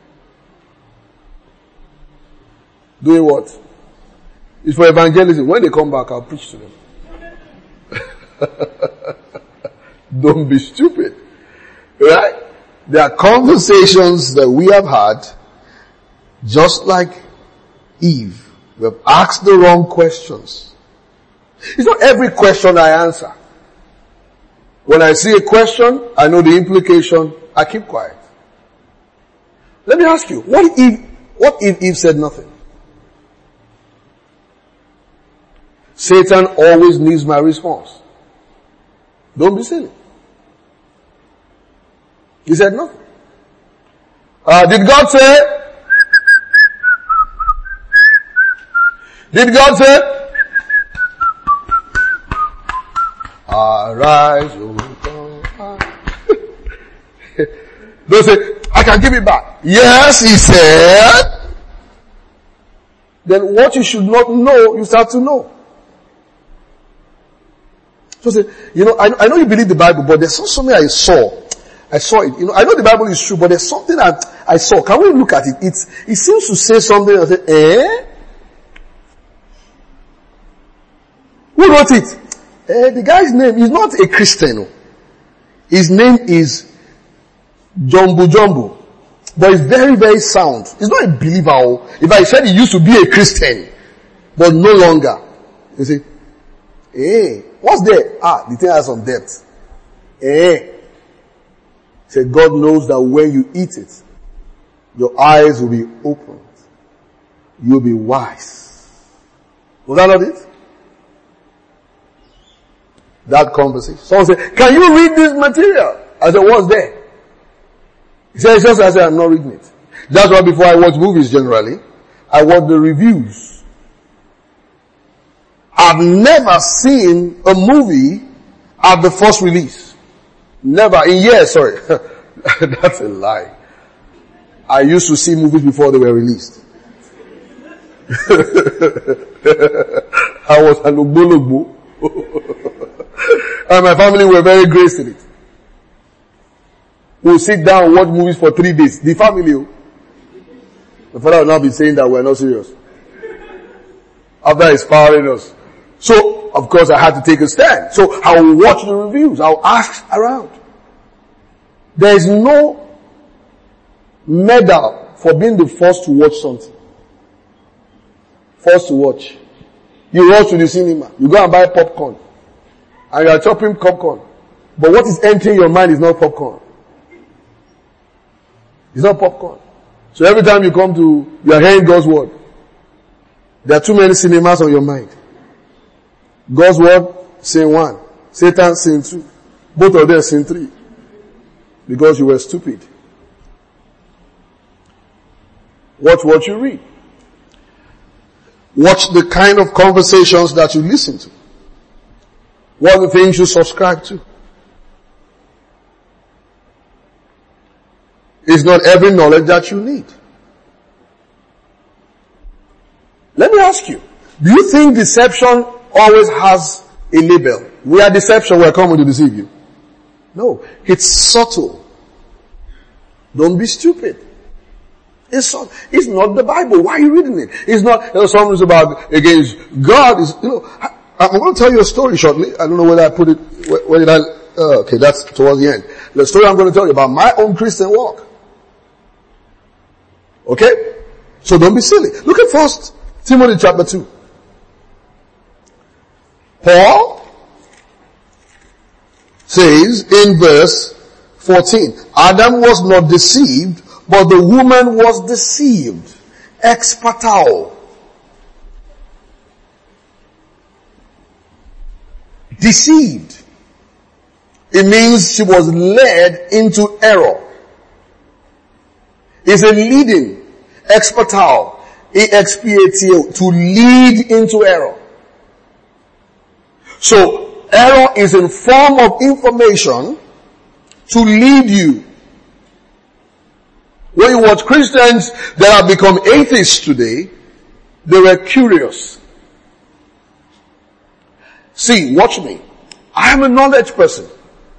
Doing what? It's for evangelism. When they come back, I'll preach to them. Don't be stupid. Right? There are conversations that we have had, just like Eve. We have asked the wrong questions. It's not every question I answer. When I see a question, I know the implication, I keep quiet. Let me ask you, what if, what if Eve said nothing? Satan always needs my response. Don't be silly. He said nothing. Uh, did God say? Did God say? Arise, O God. Don't say, I can give it back. Yes, he said. Then what you should not know, you start to know. So say, you know, I, I know you believe the Bible, but there's something I saw. I saw it. You know, I know the Bible is true, but there's something I, I saw. Can we look at it? It's, it seems to say something. I say, eh? Who wrote it? Eh, the guy's name is not a Christian. His name is Jumbo Jumbo. But it's very, very sound. He's not a believer. If I said he used to be a Christian, but no longer. You see, eh, what's there? Ah, the thing has some depth. Eh. Say, God knows that when you eat it, your eyes will be opened. You'll be wise. Was that not it? That conversation. Someone said, can you read this material? I said, what's there? He said, it's just, I said, I'm not reading it. That's why before I watch movies generally, I watch the reviews. I've never seen a movie at the first release. Never. In years, sorry. That's a lie. I used to see movies before they were released. I was an ogbologbo. And my family were very graced in it. We'll sit down and watch movies for three days. The family. the father will not be saying that we're not serious. After inspiring us. So, of course, I had to take a stand. So, I will watch the reviews. I will ask around. There is no medal for being the first to watch something. First to watch. You rush to the cinema. You go and buy popcorn. And you are chopping popcorn. But what is entering your mind is not popcorn. It's not popcorn. So every time you come to, you are hearing God's word. There are too many cinemas on your mind. God's word, scene one. Satan, scene two. Both of them, scene three. Because you were stupid. Watch what you read. Watch the kind of conversations that you listen to. What are the things you subscribe to? It's not every knowledge that you need. Let me ask you, do you think deception always has a label? We are deception, we are coming to deceive you. No, it's subtle. Don't be stupid. It's not, it's not the Bible. Why are you reading it? It's not, you know, something's about against God. Is, you know, I, I'm going to tell you a story shortly. I don't know whether I put it, where, where did I, uh, okay, that's towards the end. The story I'm going to tell you about my own Christian walk. Okay? So don't be silly. Look at First Timothy chapter two. Paul says in verse fourteen, Adam was not deceived, but the woman was deceived. Expatao. Deceived. It means she was led into error. It's a leading. Expatao. E X P A T O. To lead into error. So, error is a form of information to lead you. When you watch Christians that have become atheists today, they were curious. See, watch me. I am a knowledge person.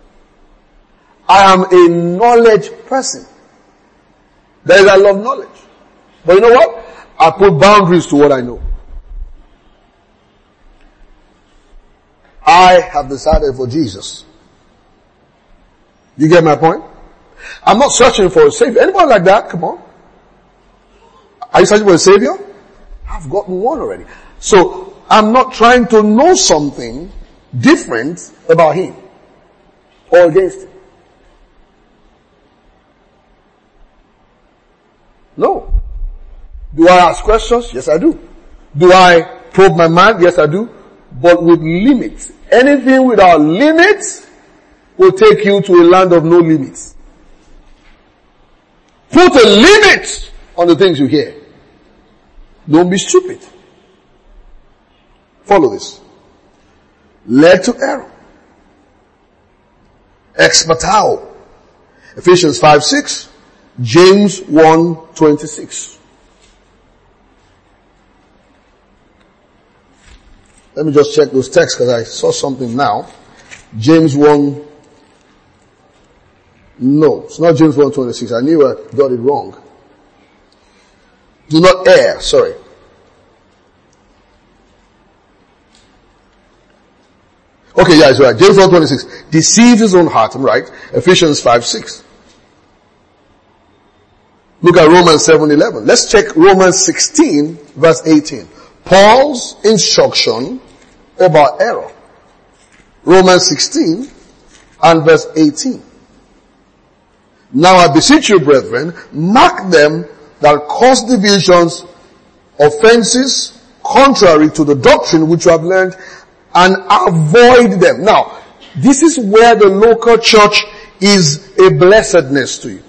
I am a knowledge person. That is, I love knowledge. But you know what? I put boundaries to what I know. I have decided for Jesus. You get my point? I'm not searching for a savior. Anybody like that? Come on. Are you searching for a savior? I've gotten one already. So, I'm not trying to know something different about him or against him. No. Do I ask questions? Yes, I do. Do I probe my mind? Yes, I do. But with limits. Anything without limits will take you to a land of no limits. Put a limit on the things you hear. Don't be stupid. Follow this. Led to error. Expatao. Ephesians five six. James one twenty-six. Let me just check those texts because I saw something now. James one. No, it's not James one twenty-six. I knew I got it wrong. Do not err. Sorry. Okay, yeah, it's right. James one twenty-six. Deceives his own heart. I'm right. Ephesians five six. Look at Romans seven eleven. Let's check Romans sixteen verse eighteen. Paul's instruction about error. Romans sixteen and verse eighteen. Now I beseech you, brethren, mark them that cause divisions, offenses, contrary to the doctrine which you have learned, and avoid them. Now, this is where the local church is a blessedness to you.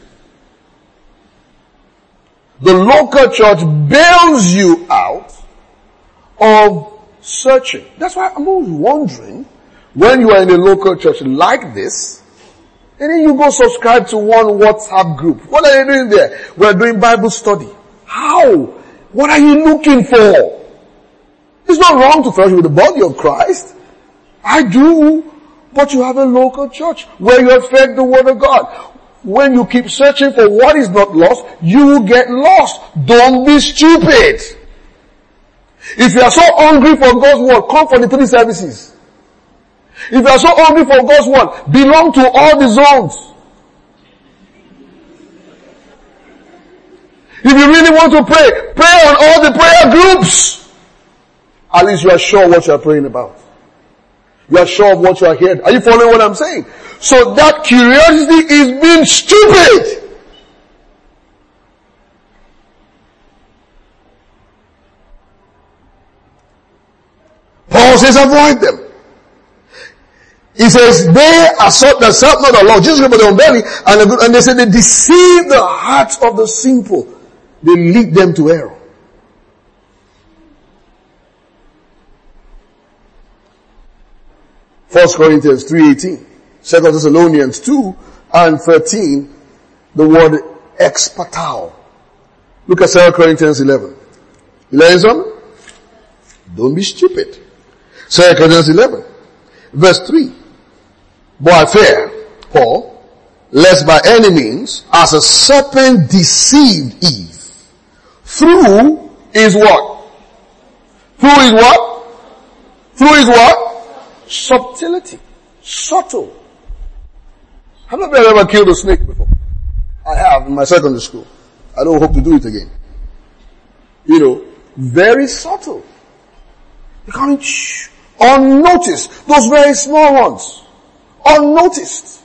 The local church bails you out of searching. That's why I'm always wondering, when you are in a local church like this, and then you go subscribe to one WhatsApp group. What are you doing there? We're doing Bible study. How? What are you looking for? It's not wrong to fellowship with the body of Christ. I do. But you have a local church where you have fed the word of God. when you keep searching for what is not lost, you will get lost. Don't be stupid. If you are so hungry for God's word, come for the three services. If you are so hungry for God's word, belong to all the zones. If you really want to pray, pray on all the prayer groups. At least you are sure what you are praying about. You are sure of what you are hearing. Are you following what I'm saying? So that curiosity is being stupid. Paul says avoid them. He says they are sought that serve not the Lord, Jesus but their own belly, and, the good, and they say they deceive the hearts of the simple. They lead them to error. First Corinthians three eighteen, Second Thessalonians two and thirteen, the word expatao. Look at Second Corinthians eleven. You learn something? Don't be stupid. Second Corinthians eleven, verse three. But I fear, Paul, lest by any means, as a serpent deceived Eve, through is what? Through is what? Through is what? Subtlety. Subtle. Have you ever killed a snake before? I have in my secondary school. I don't hope to do it again. You know, very subtle. You can't shh, unnoticed. Those very small ones. Unnoticed.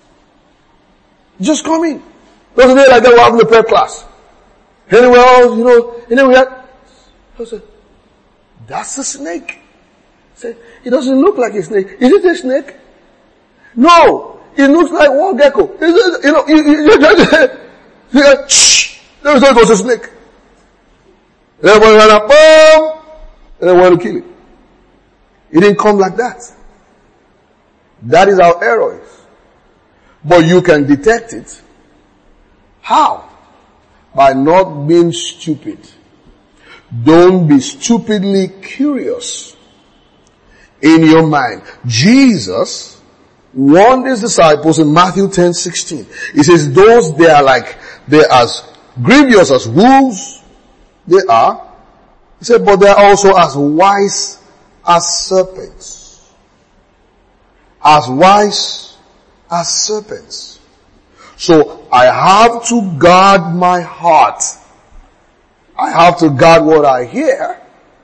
Just come in. There's a day like that we're having a prayer class. Anywhere else, you know, anywhere. I said, that's a snake. I said, it doesn't look like a snake. Is it a snake? No. It looks like one gecko. Is it, you know, you, you, you just, you go, shh. There was a snake. And everybody ran up, boom, and they wanted to kill it. It didn't come like that. That is how error is. But you can detect it. How? By not being stupid. Don't be stupidly curious in your mind. Jesus warned his disciples in Matthew ten sixteen. He says, those they are like, they're as grievous as wolves. They are. He said, but they are also as wise as serpents. As wise as serpents. So I have to guard my heart. I have to guard what I hear.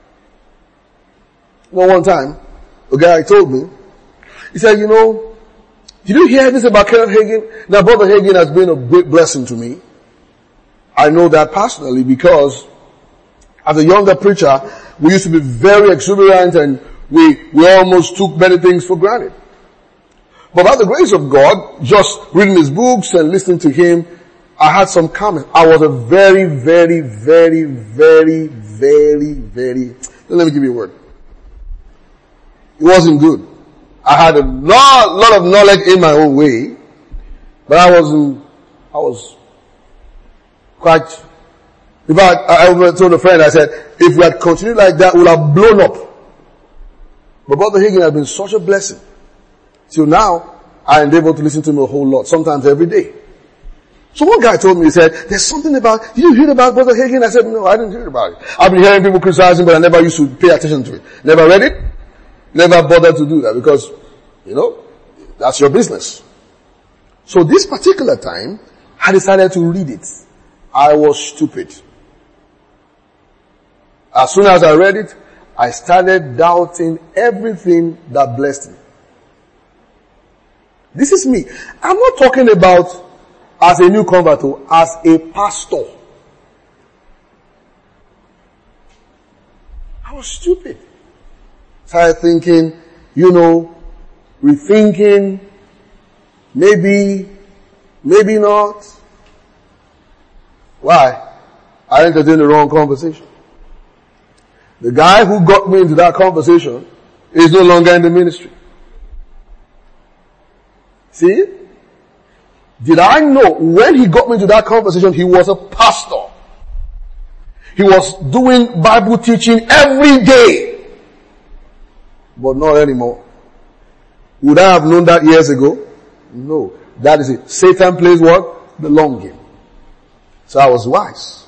You know, one time, a guy told me, he said, you know, did you hear this about Kenneth Hagin? Now, Brother Hagin has been a great blessing to me. I know that personally because as a younger preacher, we used to be very exuberant and we, we almost took many things for granted. But by the grace of God, just reading his books and listening to him, I had some comments. I was a very, very, very, very, very, very, let me give you a word. It wasn't good. I had a lot, lot of knowledge in my own way, but I wasn't, I was quite, in fact, I, I told a friend, I said, if we had continued like that, we would have blown up. But Brother Hagin has been such a blessing. Till now, I am able to listen to him a whole lot, sometimes every day. So one guy told me, he said, there's something about, did you hear about Brother Hagin? I said, no, I didn't hear about it. I've been hearing people criticizing, but I never used to pay attention to it. Never read it, never bothered to do that because, you know, that's your business. So this particular time, I decided to read it. I was stupid. As soon as I read it, I started doubting everything that blessed me. This is me. I'm not talking about as a new convert, as a pastor. I was stupid. Started thinking, you know, rethinking, maybe, maybe not. Why? I entertained the wrong conversation. The guy who got me into that conversation is no longer in the ministry. See? Did I know when he got me into that conversation, he was a pastor. He was doing Bible teaching every day. But not anymore. Would I have known that years ago? No. That is it. Satan plays what? The long game. So I was wise.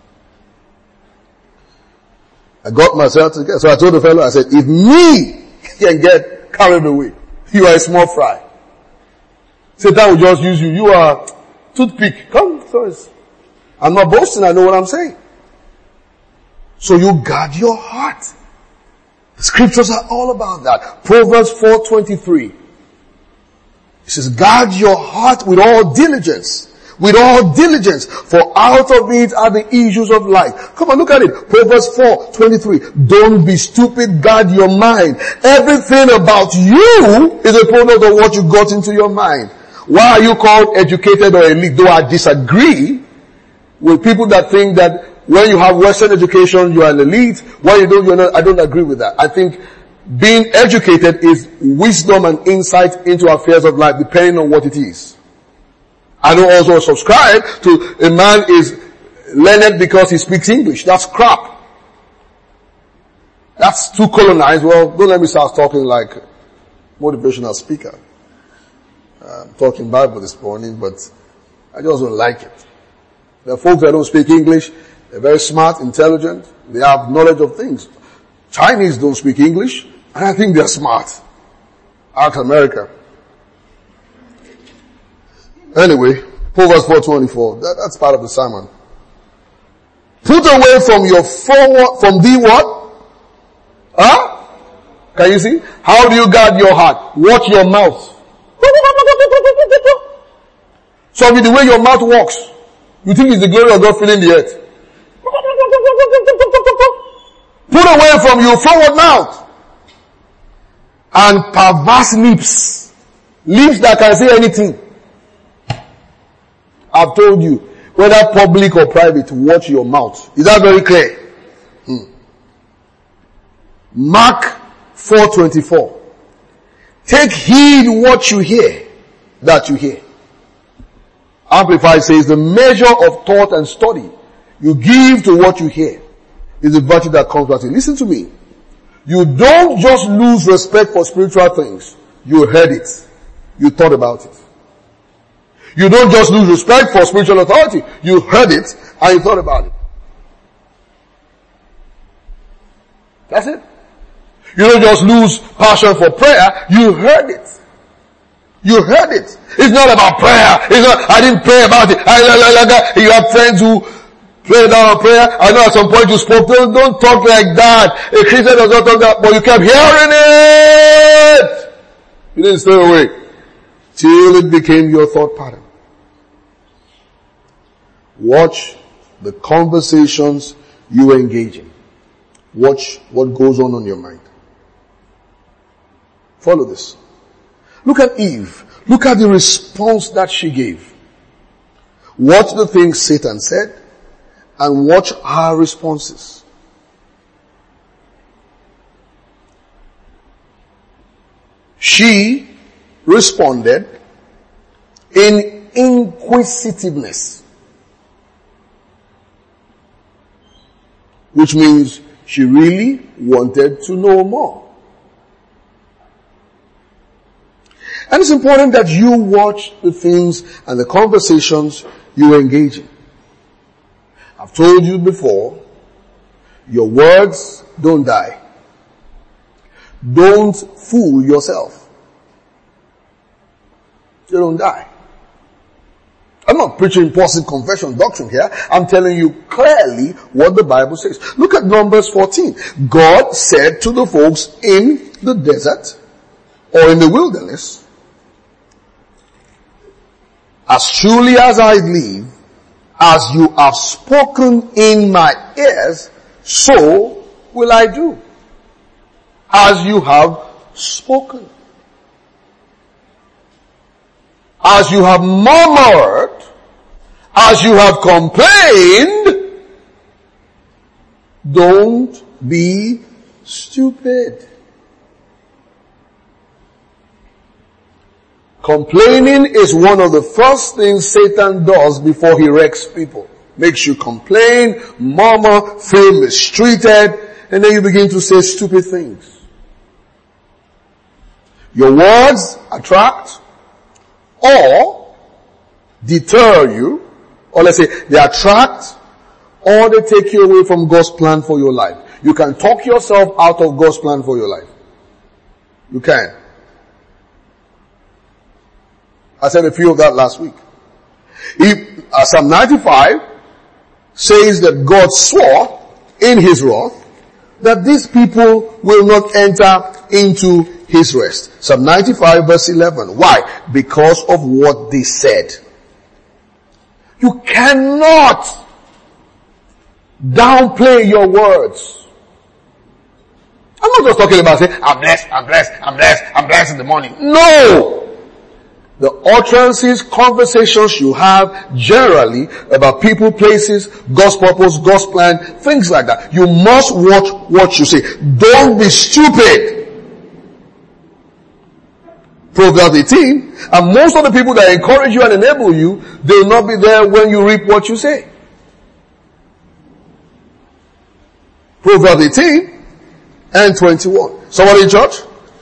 I got myself together. So I told the fellow, I said, if me can get carried away, you are a small fry. Satan will just use you. You are toothpick. Come, first. I'm not boasting. I know what I'm saying. So you guard your heart. The scriptures are all about that. Proverbs four twenty-three. It says, guard your heart with all diligence. With all diligence. For out of it are the issues of life. Come on, look at it. Proverbs four twenty-three. Don't be stupid. Guard your mind. Everything about you is a product of what you got into your mind. Why are you called educated or elite? Though I disagree with people that think that when you have Western education, you are an elite. When you don't, you're not. I don't agree with that. I think being educated is wisdom and insight into affairs of life, depending on what it is. I don't also subscribe to a man is learned because he speaks English. That's crap. That's too colonized. Well, don't let me start talking like motivational speaker. I'm talking Bible this morning, but I just don't like it. There are folks that don't speak English. They're very smart, intelligent. They have knowledge of things. Chinese don't speak English, and I think they're smart. Ask America. Anyway, Proverbs four twenty-four. That, that's part of the sermon. Put away from your forward, from the what? Huh? Can you see? How do you guard your heart? Watch your mouth. So with the way your mouth walks, you think it's the glory of God filling the earth. Put away from your forward mouth and perverse lips. Lips that can say anything. I've told you, whether public or private, watch your mouth. Is that very clear? Hmm. Mark four twenty-four. Take heed what you hear, that you hear. Amplified says the measure of thought and study you give to what you hear is the virtue that comes back to you. Listen to me. You don't just lose respect for spiritual things. You heard it. You thought about it. You don't just lose respect for spiritual authority. You heard it and you thought about it. That's it. You don't just lose passion for prayer. You heard it. You heard it. It's not about prayer. It's not, I didn't pray about it. I, I, I, I, you have friends who pray down on prayer. I know at some point you spoke. Don't, don't talk like that. A Christian does not talk that, but you kept hearing it. You didn't stay away till it became your thought pattern. Watch the conversations you engage in. Watch what goes on on your mind. Follow this. Look at Eve. Look at the response that she gave. Watch the things Satan said and watch her responses. She responded in inquisitiveness, which means she really wanted to know more. And it's important that you watch the things and the conversations you engage in. I've told you before, your words don't die. Don't fool yourself. They don't die. I'm not preaching impulsive confession doctrine here. I'm telling you clearly what the Bible says. Look at Numbers fourteen. God said to the folks in the desert or in the wilderness, as truly as I live, as you have spoken in my ears, so will I do. As you have spoken. As you have murmured, as you have complained, don't be stupid. Complaining is one of the first things Satan does before he wrecks people. Makes you complain, murmur, feel mistreated, and then you begin to say stupid things. Your words attract, or deter you, or let's say they attract, or they take you away from God's plan for your life. You can talk yourself out of God's plan for your life. You can. I said a few of that last week. If, uh, Psalm ninety-five says that God swore in his wrath that these people will not enter into his rest. Psalm ninety-five verse eleven. Why? Because of what they said. You cannot downplay your words. I'm not just talking about saying, I'm blessed, I'm blessed, I'm blessed, I'm blessed in the morning. No! The utterances, conversations you have generally about people, places, God's purpose, God's plan, things like that. You must watch what you say. Don't be stupid. Proverbs eighteen, and most of the people that encourage you and enable you, they will not be there when you reap what you say. Proverbs eighteen and twenty-one. Somebody in church?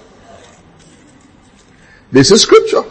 This is scripture.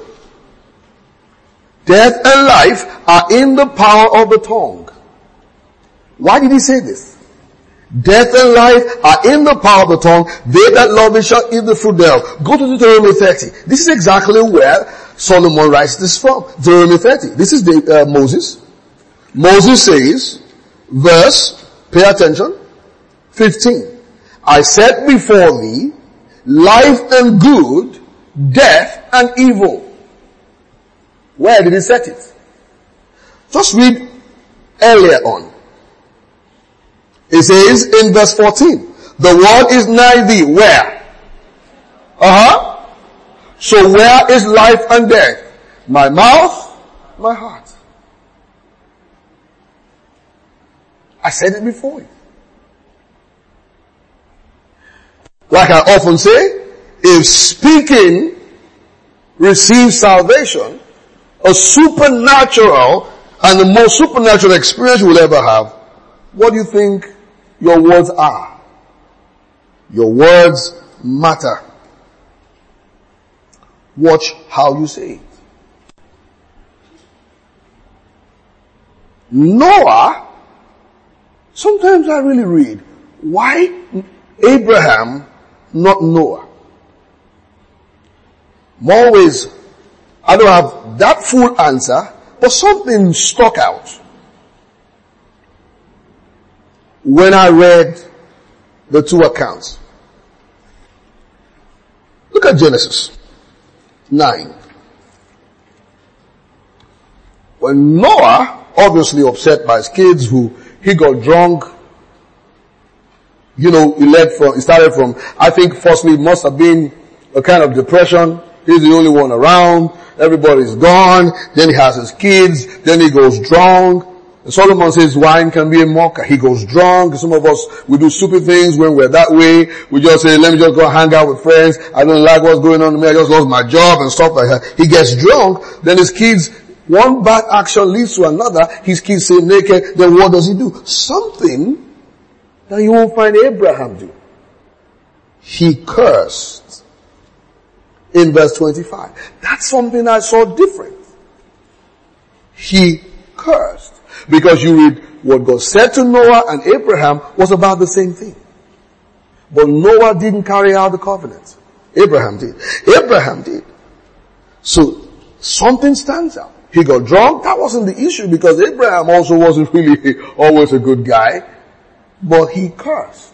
Death and life are in the power of the tongue. Why did he say this? Death and life are in the power of the tongue. They that love it shall eat the fruit thereof. Go to Deuteronomy thirty. This is exactly where Solomon writes this from. Deuteronomy thirty. This is the, uh, Moses. Moses says, verse, pay attention, fifteen. I set before thee life and good, death and evil. Where did he set it? Just read earlier on. It says in verse fourteen, the word is nigh thee. Where? Uh-huh. So where is life and death? My mouth, my heart. I said it before you. Like I often say, if speaking receives salvation, a supernatural and the most supernatural experience you will ever have, what do you think your words are? Your words matter. Watch how you say it. Noah, sometimes I really read, why Abraham, not Noah? I'm always, I don't have that full answer, but something stuck out when I read the two accounts. Look at Genesis nine. When Noah, obviously upset by his kids who he got drunk, you know, he led from, he started from, I think firstly it must have been a kind of depression. He's the only one around. Everybody's gone. Then he has his kids. Then he goes drunk. And Solomon says wine can be a mocker. He goes drunk. Some of us, we do stupid things when we're that way. We just say, let me just go hang out with friends. I don't like what's going on to me. I just lost my job and stuff like that. He gets drunk. Then his kids, one bad action leads to another. His kids say naked. Then what does he do? Something that you won't find Abraham do. He cursed. In verse twenty-five. That's something I saw different. He cursed. Because you read what God said to Noah and Abraham was about the same thing. But Noah didn't carry out the covenant. Abraham did. Abraham did. So something stands out. He got drunk. That wasn't the issue because Abraham also wasn't really always a good guy. But he cursed.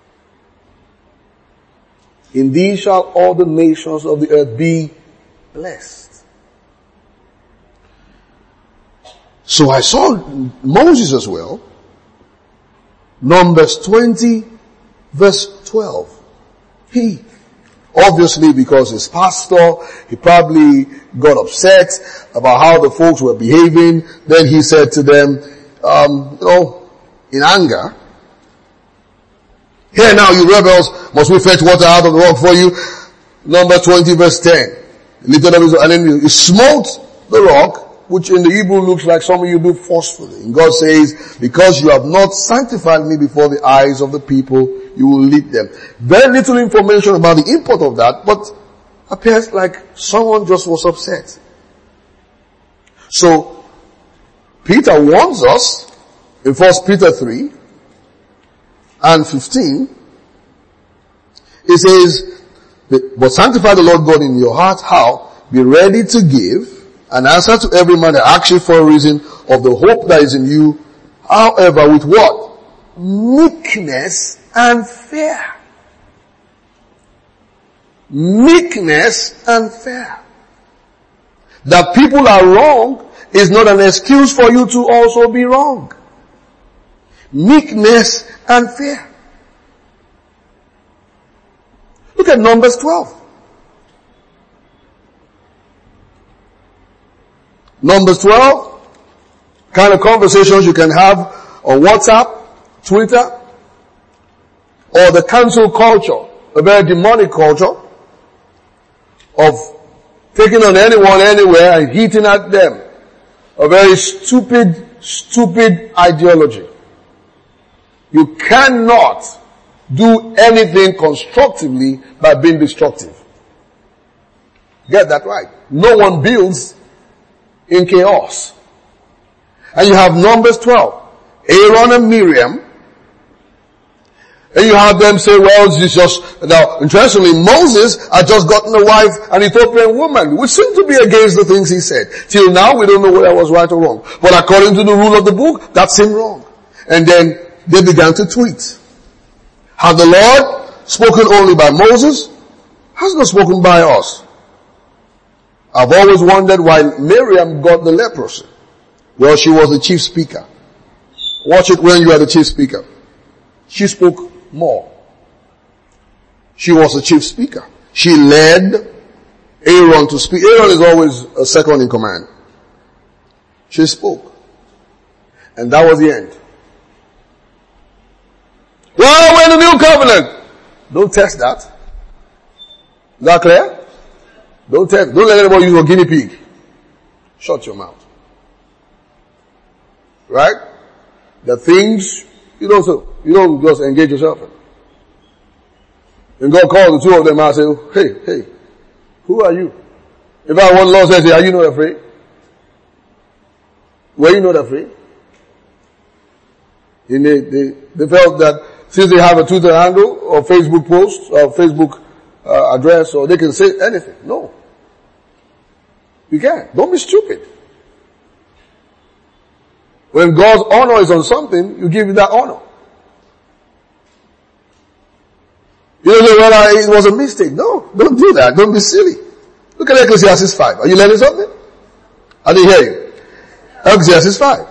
In thee shall all the nations of the earth be blessed. So I saw Moses as well. Numbers twenty verse twelve. He, obviously because his pastor, he probably got upset about how the folks were behaving. Then he said to them, um, you know, in anger, here now you rebels, must we fetch water out of the rock for you? Number twenty verse ten. Lifted up his, and then he smote the rock, which in the Hebrew looks like some of you do forcefully. And God says, because you have not sanctified me before the eyes of the people, you will lead them. Very little information about the import of that, but appears like someone just was upset. So, Peter warns us in First Peter three and fifteen. He says, but sanctify the Lord God in your heart. How? Be ready to give an answer to every man that asks you for a reason of the hope that is in you. However, with what? Meekness and fear. Meekness and fear. That people are wrong is not an excuse for you to also be wrong. Meekness and fear. Look at Numbers twelve. Numbers twelve, kind of conversations you can have on WhatsApp, Twitter, or the cancel culture, a very demonic culture of taking on anyone anywhere and hitting at them. A very stupid, stupid ideology. You cannot do anything constructively by being destructive. Get that right. No one builds in chaos. And you have Numbers twelve. Aaron and Miriam. And you have them say, well, it's just, now, interestingly, Moses had just gotten a wife, an Ethiopian woman, which seemed to be against the things he said. Till now, we don't know whether it was right or wrong. But according to the rule of the book, that seemed wrong. And then they began to tweet. Had the Lord spoken only by Moses? Has not spoken by us. I've always wondered why Miriam got the leprosy. Well, she was the chief speaker. Watch it when you are the chief speaker. She spoke more. She was the chief speaker. She led Aaron to speak. Aaron is always a second in command. She spoke. And that was the end. Well, we're in the new covenant. Don't test that. Is that clear? Don't test, don't let anybody use your guinea pig. Shut your mouth. Right? The things you don't so you don't just engage yourself in. And God called the two of them out and say, hey, hey, who are you? If I one Lord says, are you not afraid? Were you not afraid? And they, they, they felt that since they have a Twitter handle or Facebook post or Facebook uh, address, or they can say anything. No. You can't. Don't be stupid. When God's honor is on something, you give it that honor. You don't say, well, I, it was a mistake. No, don't do that. Don't be silly. Look at Ecclesiastes five. Are you learning something? I didn't hear you. Ecclesiastes five.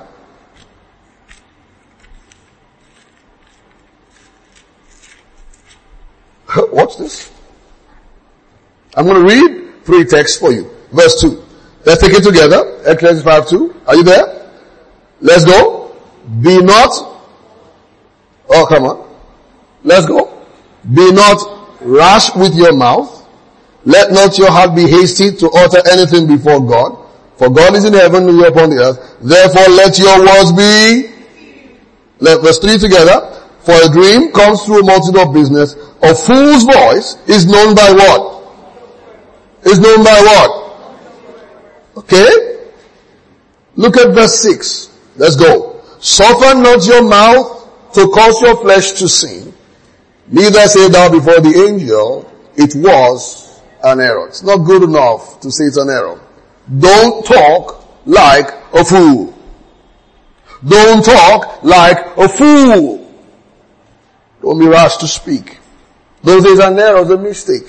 Watch this. I'm going to read three texts for you. Verse two. Let's take it together. Ecclesiastes five two. Are you there? Let's go. Be not. Oh, come on. Let's go. Be not rash with your mouth. Let not your heart be hasty to utter anything before God. For God is in heaven and you are upon the earth. Therefore let your words be. Let verse three together. For a dream comes through a multitude of business. A fool's voice is known by what? Is known by what? Okay? Look at verse six. Let's go. Suffer not your mouth to cause your flesh to sin. Neither say thou before the angel, it was an error. It's not good enough to say it's an error. Don't talk like a fool. Don't talk like a fool. Don't be rash to speak. Those days an error is a mistake.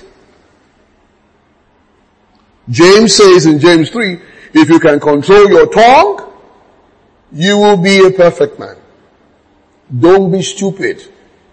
James says in James three, if you can control your tongue, you will be a perfect man. Don't be stupid.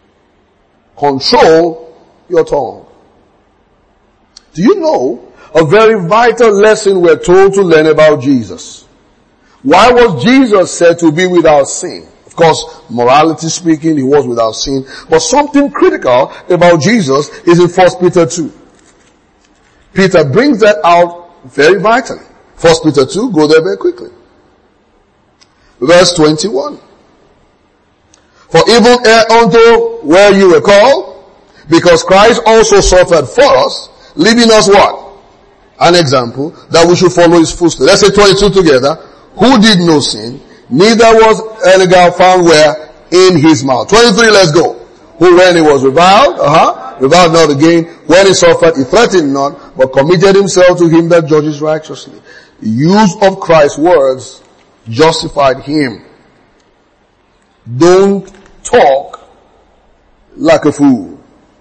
Control your tongue. Do you know a very vital lesson we're told to learn about Jesus? Why was Jesus said to be without sin? Of course, morality speaking, he was without sin. But something critical about Jesus is in First Peter two. Peter brings that out very vitally. First Peter two, go there very quickly. Verse twenty-one. For even unto where you were called, because Christ also suffered for us, leaving us what? An example, that we should follow his footsteps. Let's say twenty-two together. Who did no sin, Neither was any guile found where? In his mouth. twenty-three, let's go. Who when he was reviled, uh-huh, reviled not again. When he suffered, he threatened not, but committed himself to him that judges righteously. The use of Christ's words justified him. Don't talk like a fool.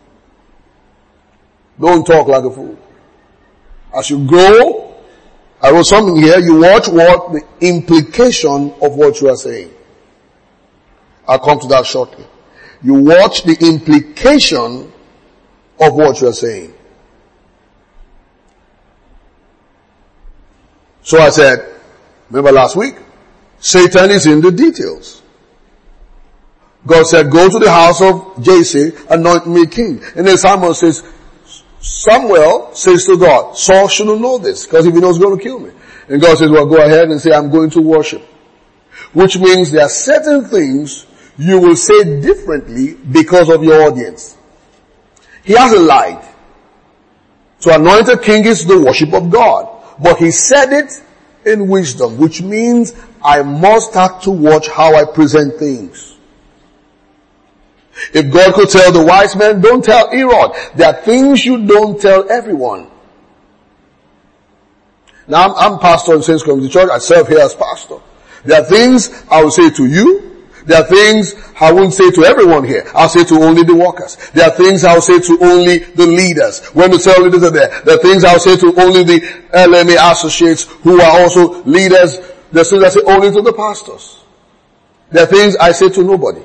Don't talk like a fool. As you grow, I wrote something here, you watch what the implication of what you are saying. I'll come to that shortly. You watch the implication of what you are saying. So I said, remember last week, Satan is in the details. God said, go to the house of Jesse, anoint me king. And then Samuel says, Samuel says to God, Saul shouldn't know this, because if he knows, he's going to kill me. And God says, well, go ahead and say, I'm going to worship. Which means there are certain things you will say differently because of your audience. He hasn't lied. To anoint a king is the worship of God. But he said it in wisdom, which means I must have to watch how I present things. If God could tell the wise men, don't tell Herod. There are things you don't tell everyone. Now I'm, I'm pastor in Saints Community Church. I serve here as pastor. There are things I will say to you. There are things I won't say to everyone here. I'll say to only the workers. There are things I'll say to only the leaders. When the cell leaders are there. There are things I'll say to only the L M A associates who are also leaders. There are things I say only to the pastors. There are things I say to nobody.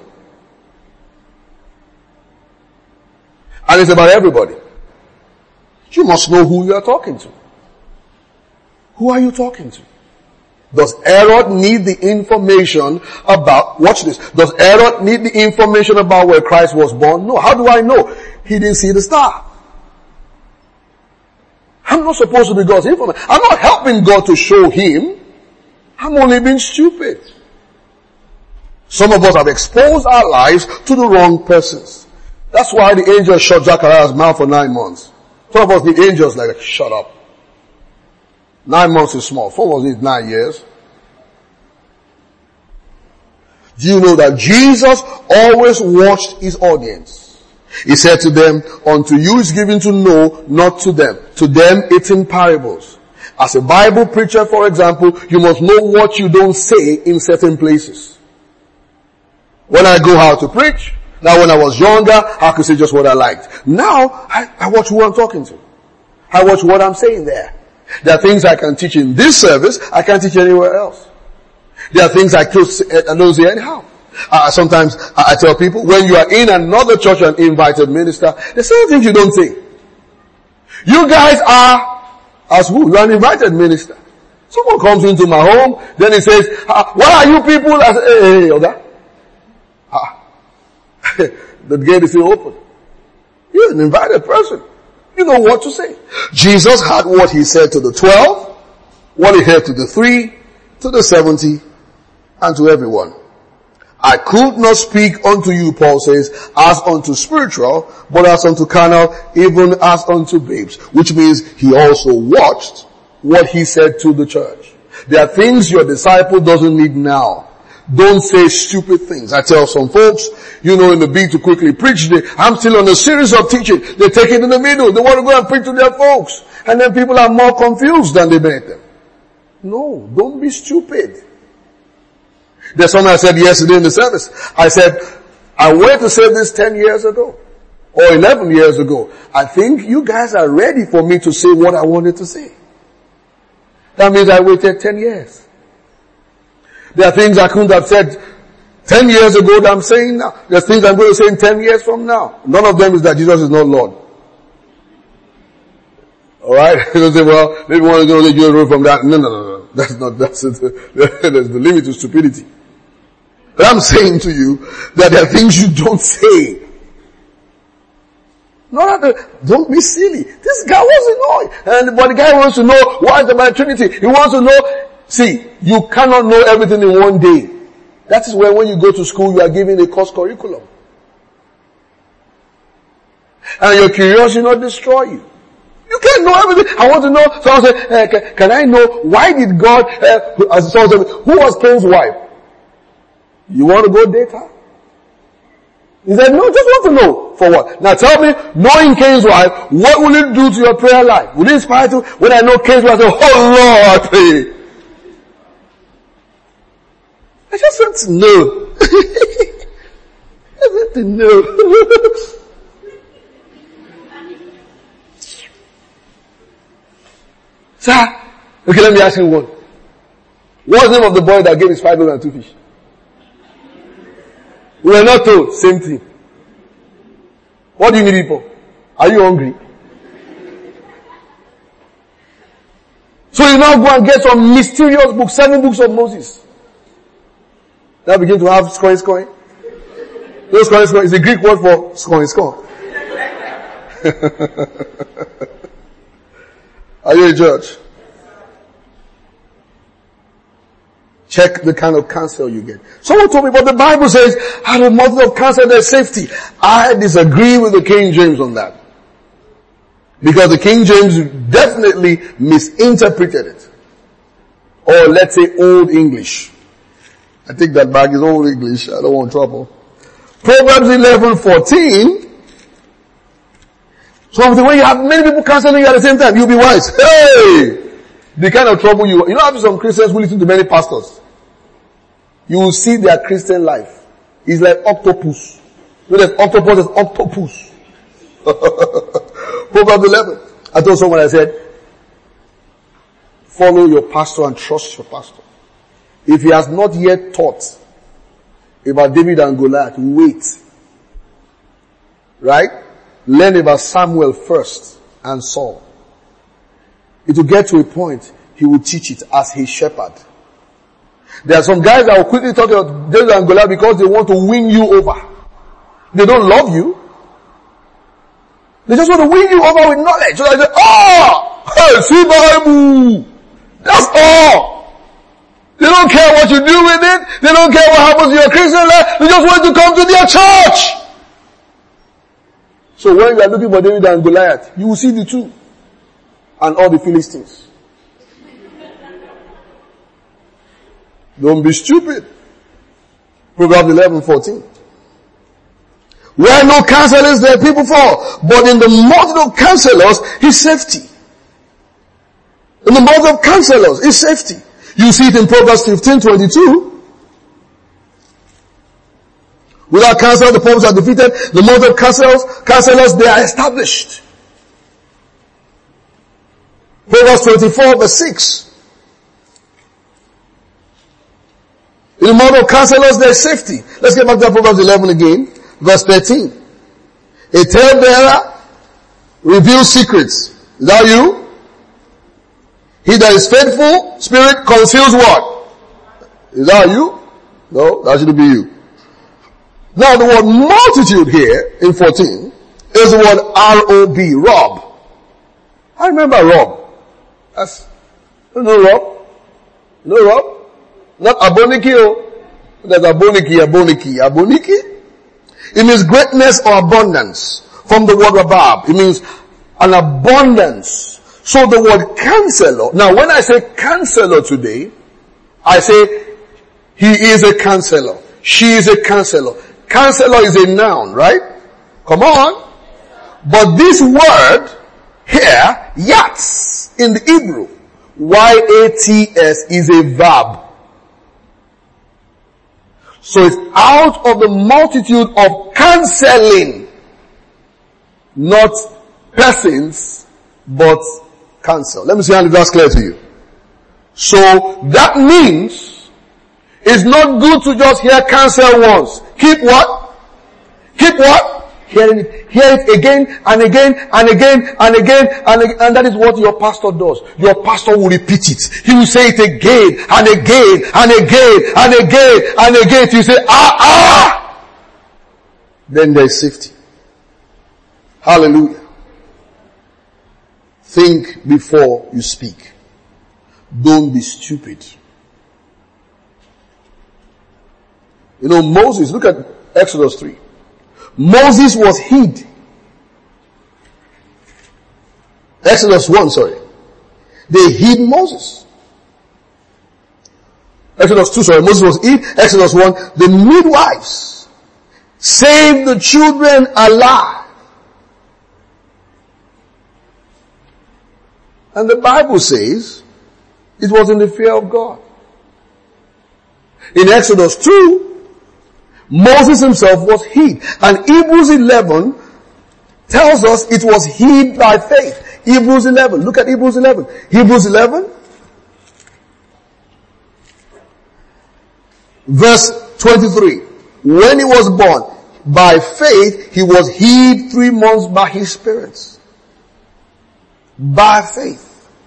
And it's about everybody. You must know who you are talking to. Who are you talking to? Does Herod need the information about, watch this, does Herod need the information about where Christ was born? No. How do I know? He didn't see the star. I'm not supposed to be God's information. I'm not helping God to show him. I'm only being stupid. Some of us have exposed our lives to the wrong persons. That's why the angel shut Zachariah's mouth for nine months. Some of us, the angels like, shut up. Nine months is small. Four was it nine years. Do you know that Jesus always watched his audience? He said to them, unto you is given to know, not to them. To them it's in parables. As a Bible preacher, for example, you must know what you don't say in certain places. When I go out to preach, now when I was younger, I could say just what I liked. Now, I, I watch who I'm talking to. I watch what I'm saying there. There are things I can teach in this service, I can't teach anywhere else. There are things I don't say anyhow. Uh, sometimes I tell people, when you are in another church and invited minister, there's certain things you don't say. You guys are, as who? You are an invited minister. Someone comes into my home, then he says, uh, what are you people? I say, hey, hey, hey, okay. Ah. The gate is still open. You're an invited person. You know what to say. Jesus had what he said to the twelve, what he said to the three, to the seventy, and to everyone. I could not speak unto you, Paul says, as unto spiritual, but as unto carnal, even as unto babes. Which means he also watched what he said to the church. There are things your disciple doesn't need now. Don't say stupid things. I tell some folks, you know, in the bid to quickly preach, they, I'm still on a series of teaching. They take it in the middle. They want to go and preach to their folks. And then people are more confused than they made them. No, don't be stupid. There's something I said yesterday in the service. I said, I went to say this ten years ago. Or eleven years ago. I think you guys are ready for me to say what I wanted to say. That means I waited ten years. There are things I couldn't have said ten years ago that I'm saying now. There's things I'm going to say in ten years from now. None of them is that Jesus is not Lord. Alright? You say, well, maybe one is going to take you away from that. No, no, no, no. That's not, that's it. There's the limit to stupidity. But I'm saying to you that there are things you don't say. Not that, don't be silly. This guy wants to know. And, but the guy wants to know why is the Trinity. He wants to know. See, you cannot know everything in one day. That is where when you go to school, you are given a course curriculum. And your curiosity will not destroy you. You can't know everything. I want to know, someone said, eh, can, can I know, why did God, uh, as someone said, who was Cain's wife? You want to go data? He said, no, just want to know. For what? Now tell me, knowing Cain's wife, what will it do to your prayer life? Will it inspire you? When I know Cain's wife, I say, oh Lord, I pray. I just want to know. I want to know. Sir, okay, let me ask you one. What's the name of the boy that gave his five loaves and two fish? We were not told. Same thing. What do you need it for? Are you hungry? So you now go and get some mysterious book, seven books of Moses. Now begin to have scoring, scoring. No scoring, scoring. It's a Greek word for scoring, score. Are you a judge? Check the kind of counsel you get. Someone told me, but the Bible says, out of multitude of counsel there's safety. I disagree with the King James on that. Because the King James definitely misinterpreted it. Or let's say Old English. I take that back, it's Old English, I don't want trouble. Proverbs eleven fourteen. So when you have many people counseling you at the same time, you'll be wise. Hey! The kind of trouble you, you know, have some Christians who listen to many pastors. You will see their Christian life. It's like octopus. You know, there's octopus, there's octopus. Proverbs eleven. I told someone, I said, follow your pastor and trust your pastor. If he has not yet taught about David and Goliath, wait. Right? Learn about Samuel first and Saul. It will get to a point, he will teach it as his shepherd. There are some guys that will quickly talk about David and Goliath because they want to win you over. They don't love you. They just want to win you over with knowledge. So they say, oh, hey, see Bible. That's all. They don't care what you do with it. They don't care what happens to your Christian life. They just want to come to their church. So when you are looking for David and Goliath, you will see the two. And all the Philistines. Don't be stupid. Proverbs eleven fourteen. Where no counselors there people fall, but in the multitude of counselors is safety. In the multitude of counselors is safety. You see it in Proverbs fifteen twenty-two. Without counsel, the purpose are defeated. The multitude of counselors, counselors, they are established. Proverbs twenty-four verse six. In the multitude of counselors, there is safety. Let's get back to Proverbs eleven again. Verse thirteen. A talebearer reveals secrets. Is that you? He that is faithful, spirit conceals what? Is that you? No, that shouldn't be you. Now the word multitude here in fourteen is the word R O B, Rob. I remember Rob. That's, you know Rob? You know Rob? Not Aboniki, oh. There's Aboniki, Aboniki, Aboniki. It means greatness or abundance. From the word Rabab. It means an abundance. So the word counselor. Now when I say counselor today, I say he is a counselor. She is a counselor. Counselor is a noun, right? Come on. But this word here, yats, in the Hebrew, Y A T S is a verb. So it's out of the multitude of counseling, not persons, but counsel. Let me see how that's clear to you. So that means it's not good to just hear counsel once. Keep what? Keep what? Hearing it. Hear it again and again and again and again and again. And that is what your pastor does. Your pastor will repeat it. He will say it again and again and again and again and again till you say, ah, ah! Then there is safety. Hallelujah. Think before you speak. Don't be stupid. You know, Moses, look at Exodus three. Moses was hid. Exodus one, sorry. They hid Moses. Exodus two, sorry, Moses was in. Exodus one, the midwives saved the children alive. And the Bible says it was in the fear of God. In Exodus two, Moses himself was hid. And Hebrews eleven tells us it was hid by faith. Hebrews eleven. Look at Hebrews eleven. Hebrews eleven. Verse twenty-three. When he was born, by faith he was hid three months by his parents. By faith.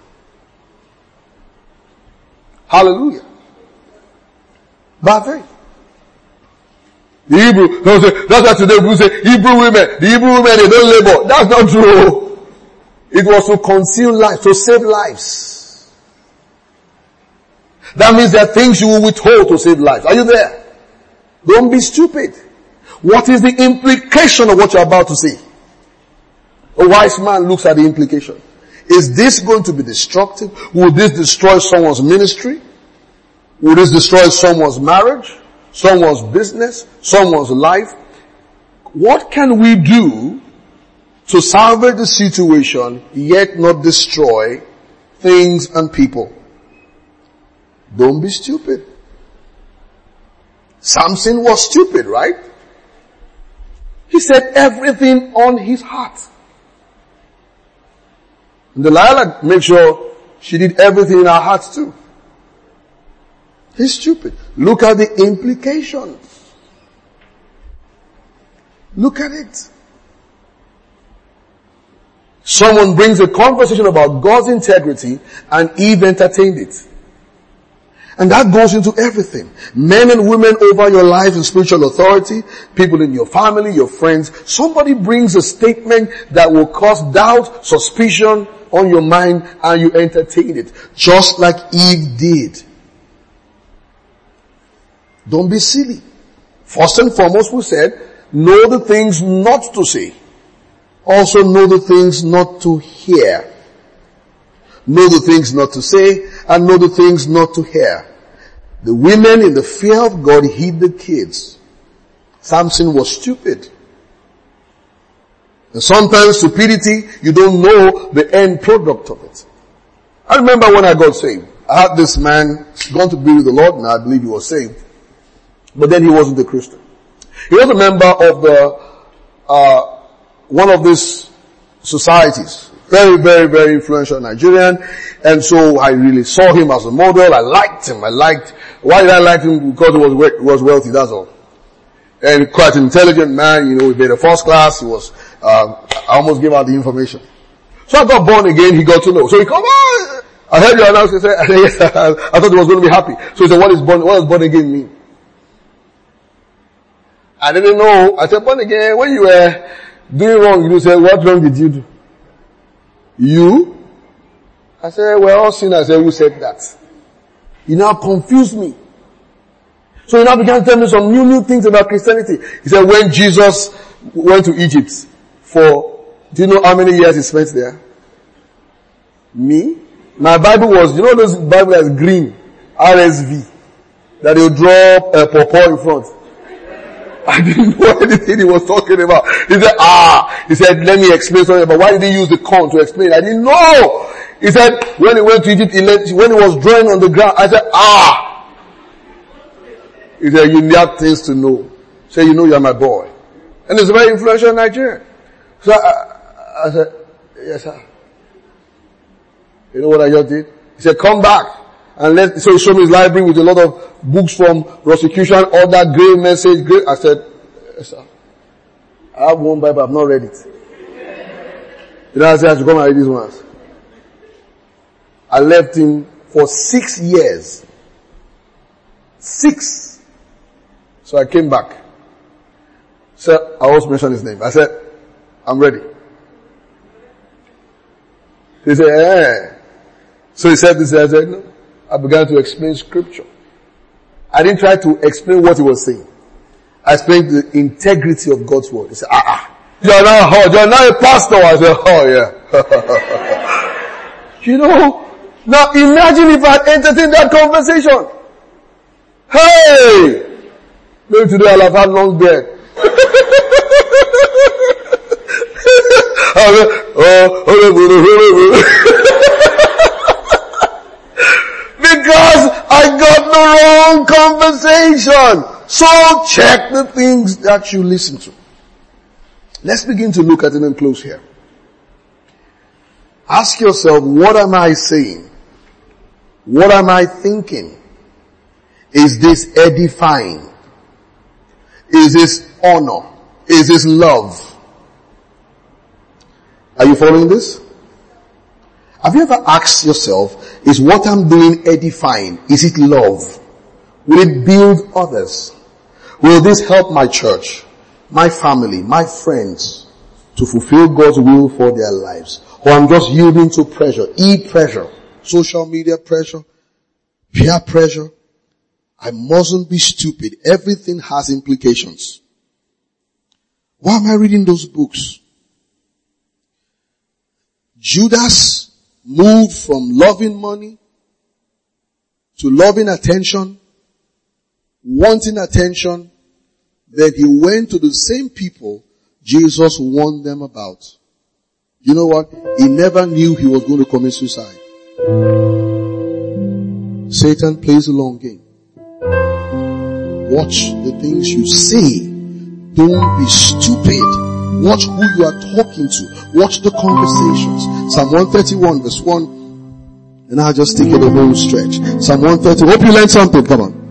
Hallelujah. By faith. The Hebrew, that's why today we say Hebrew women, the Hebrew women, they don't labor. That's not true. It was to conceal life, to save lives. That means there are things you will withhold to save lives. Are you there? Don't be stupid. What is the implication of what you're about to say? A wise man looks at the implication. Is this going to be destructive? Will this destroy someone's ministry? Will this destroy someone's marriage? Someone's business? Someone's life? What can we do to salvage the situation yet not destroy things and people? Don't be stupid. Samson was stupid, right? He said everything on his heart. And Delilah made sure she did everything in her heart too. He's stupid. Look at the implications. Look at it. Someone brings a conversation about God's integrity and Eve entertained it. And that goes into everything. Men and women over your lives in spiritual authority, people in your family, your friends. Somebody brings a statement that will cause doubt, suspicion on your mind, and you entertain it. Just like Eve did. Don't be silly. First and foremost, we said, know the things not to say. Also know the things not to hear. Know the things not to say, and know the things not to hear. The women in the fear of God hid the kids. Samson was stupid. And sometimes stupidity, you don't know the end product of it. I remember when I got saved. I had this man, gone to be with the Lord, and I believe he was saved. But then he wasn't a Christian. He was a member of the, uh, one of these societies. Very, very, very influential Nigerian. And so I really saw him as a model. I liked him. I liked, why did I like him? Because he was, he was wealthy, that's all. And quite an intelligent man, you know, he made a first class. He was, um, I almost gave out the information. So I got born again, he got to know. So he come on, I heard you announce, he said, I thought he was going to be happy. So he said, what is born, what does born again mean? I didn't know. I said, born again, when you were doing wrong, you said, what wrong did you do? You? I said, we're all sinners. I said, who said that? He now confused me. So he now began to tell me some new, new things about Christianity. He said, when Jesus went to Egypt for, do you know how many years he spent there? Me? My Bible was, you know those Bible that's green? R S V. That they'll draw a pawpaw in front. I didn't know anything he was talking about. He said, ah, he said, let me explain something about why did he use the corn to explain? I didn't know. He said, when he went to Egypt, he let, when he was drawing on the ground, I said, ah. He said, you need things to know. Say, you know you're my boy. And he's a very influential Nigerian. So I, I said, yes sir. You know what I just did? He said, come back. And let, so he showed me his library with a lot of books from prosecution, all that great message, great. I said, yes sir. I have one Bible, I've not read it. You know, I said, I should come and read these ones. I left him for six years. Six. So I came back. So I also mentioned his name. I said, I'm ready. He said, eh. So he said this, I said, no. I began to explain scripture. I didn't try to explain what he was saying. I explained the integrity of God's word. He said, ah, ah. You're now, oh, you're now a pastor. I said, oh yeah. You know, now imagine if I had entertained that conversation. Hey! Maybe today I'll have had long beard. Because I got the wrong conversation. So check the things that you listen to. Let's begin to look at it and close here. Ask yourself, what am I saying? What am I thinking? Is this edifying? Is this honor? Is this love? Are you following this? Have you ever asked yourself, is what I'm doing edifying? Is it love? Will it build others? Will this help my church, my family, my friends to fulfill God's will for their lives? Or I'm just yielding to pressure, e-pressure, social media pressure, peer pressure. I mustn't be stupid. Everything has implications. Why am I reading those books? Judas moved from loving money to loving attention, wanting attention. Then he went to the same people Jesus warned them about. You know what? He never knew he was going to commit suicide. Satan plays a long game. Watch the things you say. Don't be stupid. Watch who you are talking to. Watch the conversations. Psalm one thirty-one verse one. And I'll just take it a whole stretch. Psalm one thirty. Hope you learned something. Come on.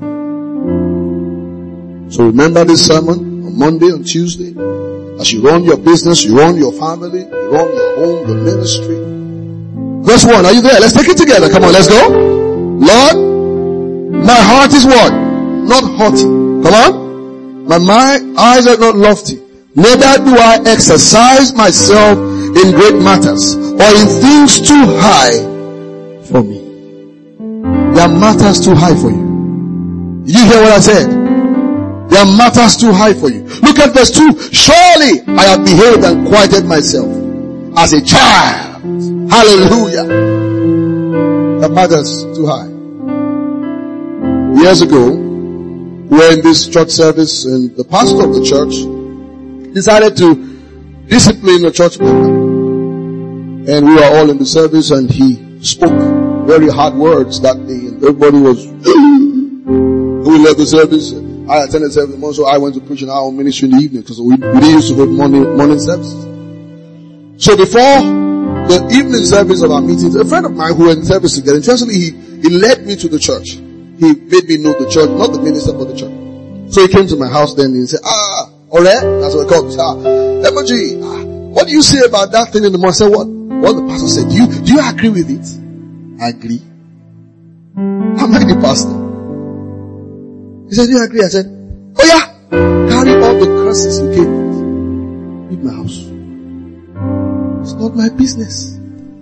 So remember this sermon on Monday, on Tuesday. As you run your business, you run your family, you run your home, your ministry. Verse one. Are you there? Let's take it together. Come on, let's go. Lord, my heart is what? Not haughty. Come on. My, my eyes are not lofty. Neither do I exercise myself in great matters or in things too high for me. There are matters too high for you. Did you hear what I said? There are matters too high for you. Look at verse two. Surely I have behaved and quieted myself as a child. Hallelujah. The matters too high. Years ago, we were in this church service and the pastor of the church decided to discipline a church member. And we were all in the service and he spoke very hard words that day and everybody was we left the service. I attended service and also I went to preach in our own ministry in the evening because we, we didn't used to hold morning, morning service. So before the evening service of our meetings, a friend of mine who were in service together, interestingly he, he led me to the church. He made me know the church, not the minister but the church. So he came to my house then and he said, ah, Ore, that's what it called. Ah, Emoji, ah, what do you say about that thing in the morning? I said, what? What the pastor said. Do you, do you agree with it? I agree. I'm not the pastor. He said, do you agree? I said, oh yeah, carry all the curses you came with. Leave my house. It's not my business.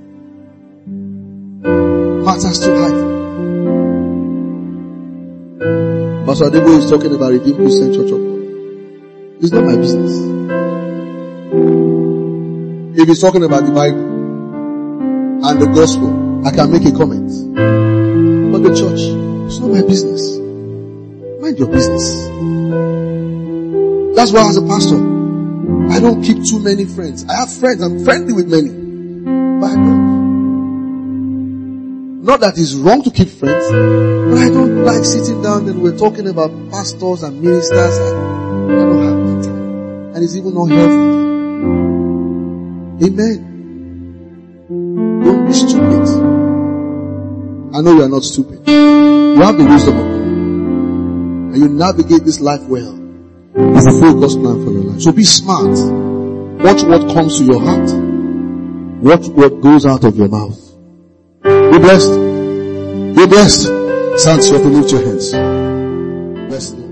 Matters too high. Pastor Adebo is talking about Redeemed Christian Church of God. It's not my business. If he's talking about the Bible and the gospel, I can make a comment. But the church, it's not my business. Mind your business. That's why as a pastor, I don't keep too many friends. I have friends, I'm friendly with many. But I don't. Not that it's wrong to keep friends, but I don't like sitting down and we're talking about pastors and ministers. I don't have that time. And it's even not healthy. Amen. Don't be stupid. I know you are not stupid. You have the wisdom of God. And you navigate this life well. It's a focused plan for your life. So be smart. Watch what comes to your heart. Watch what goes out of your mouth. Be blessed. Be blessed. Stand up and lift your hands. Bless the Lord.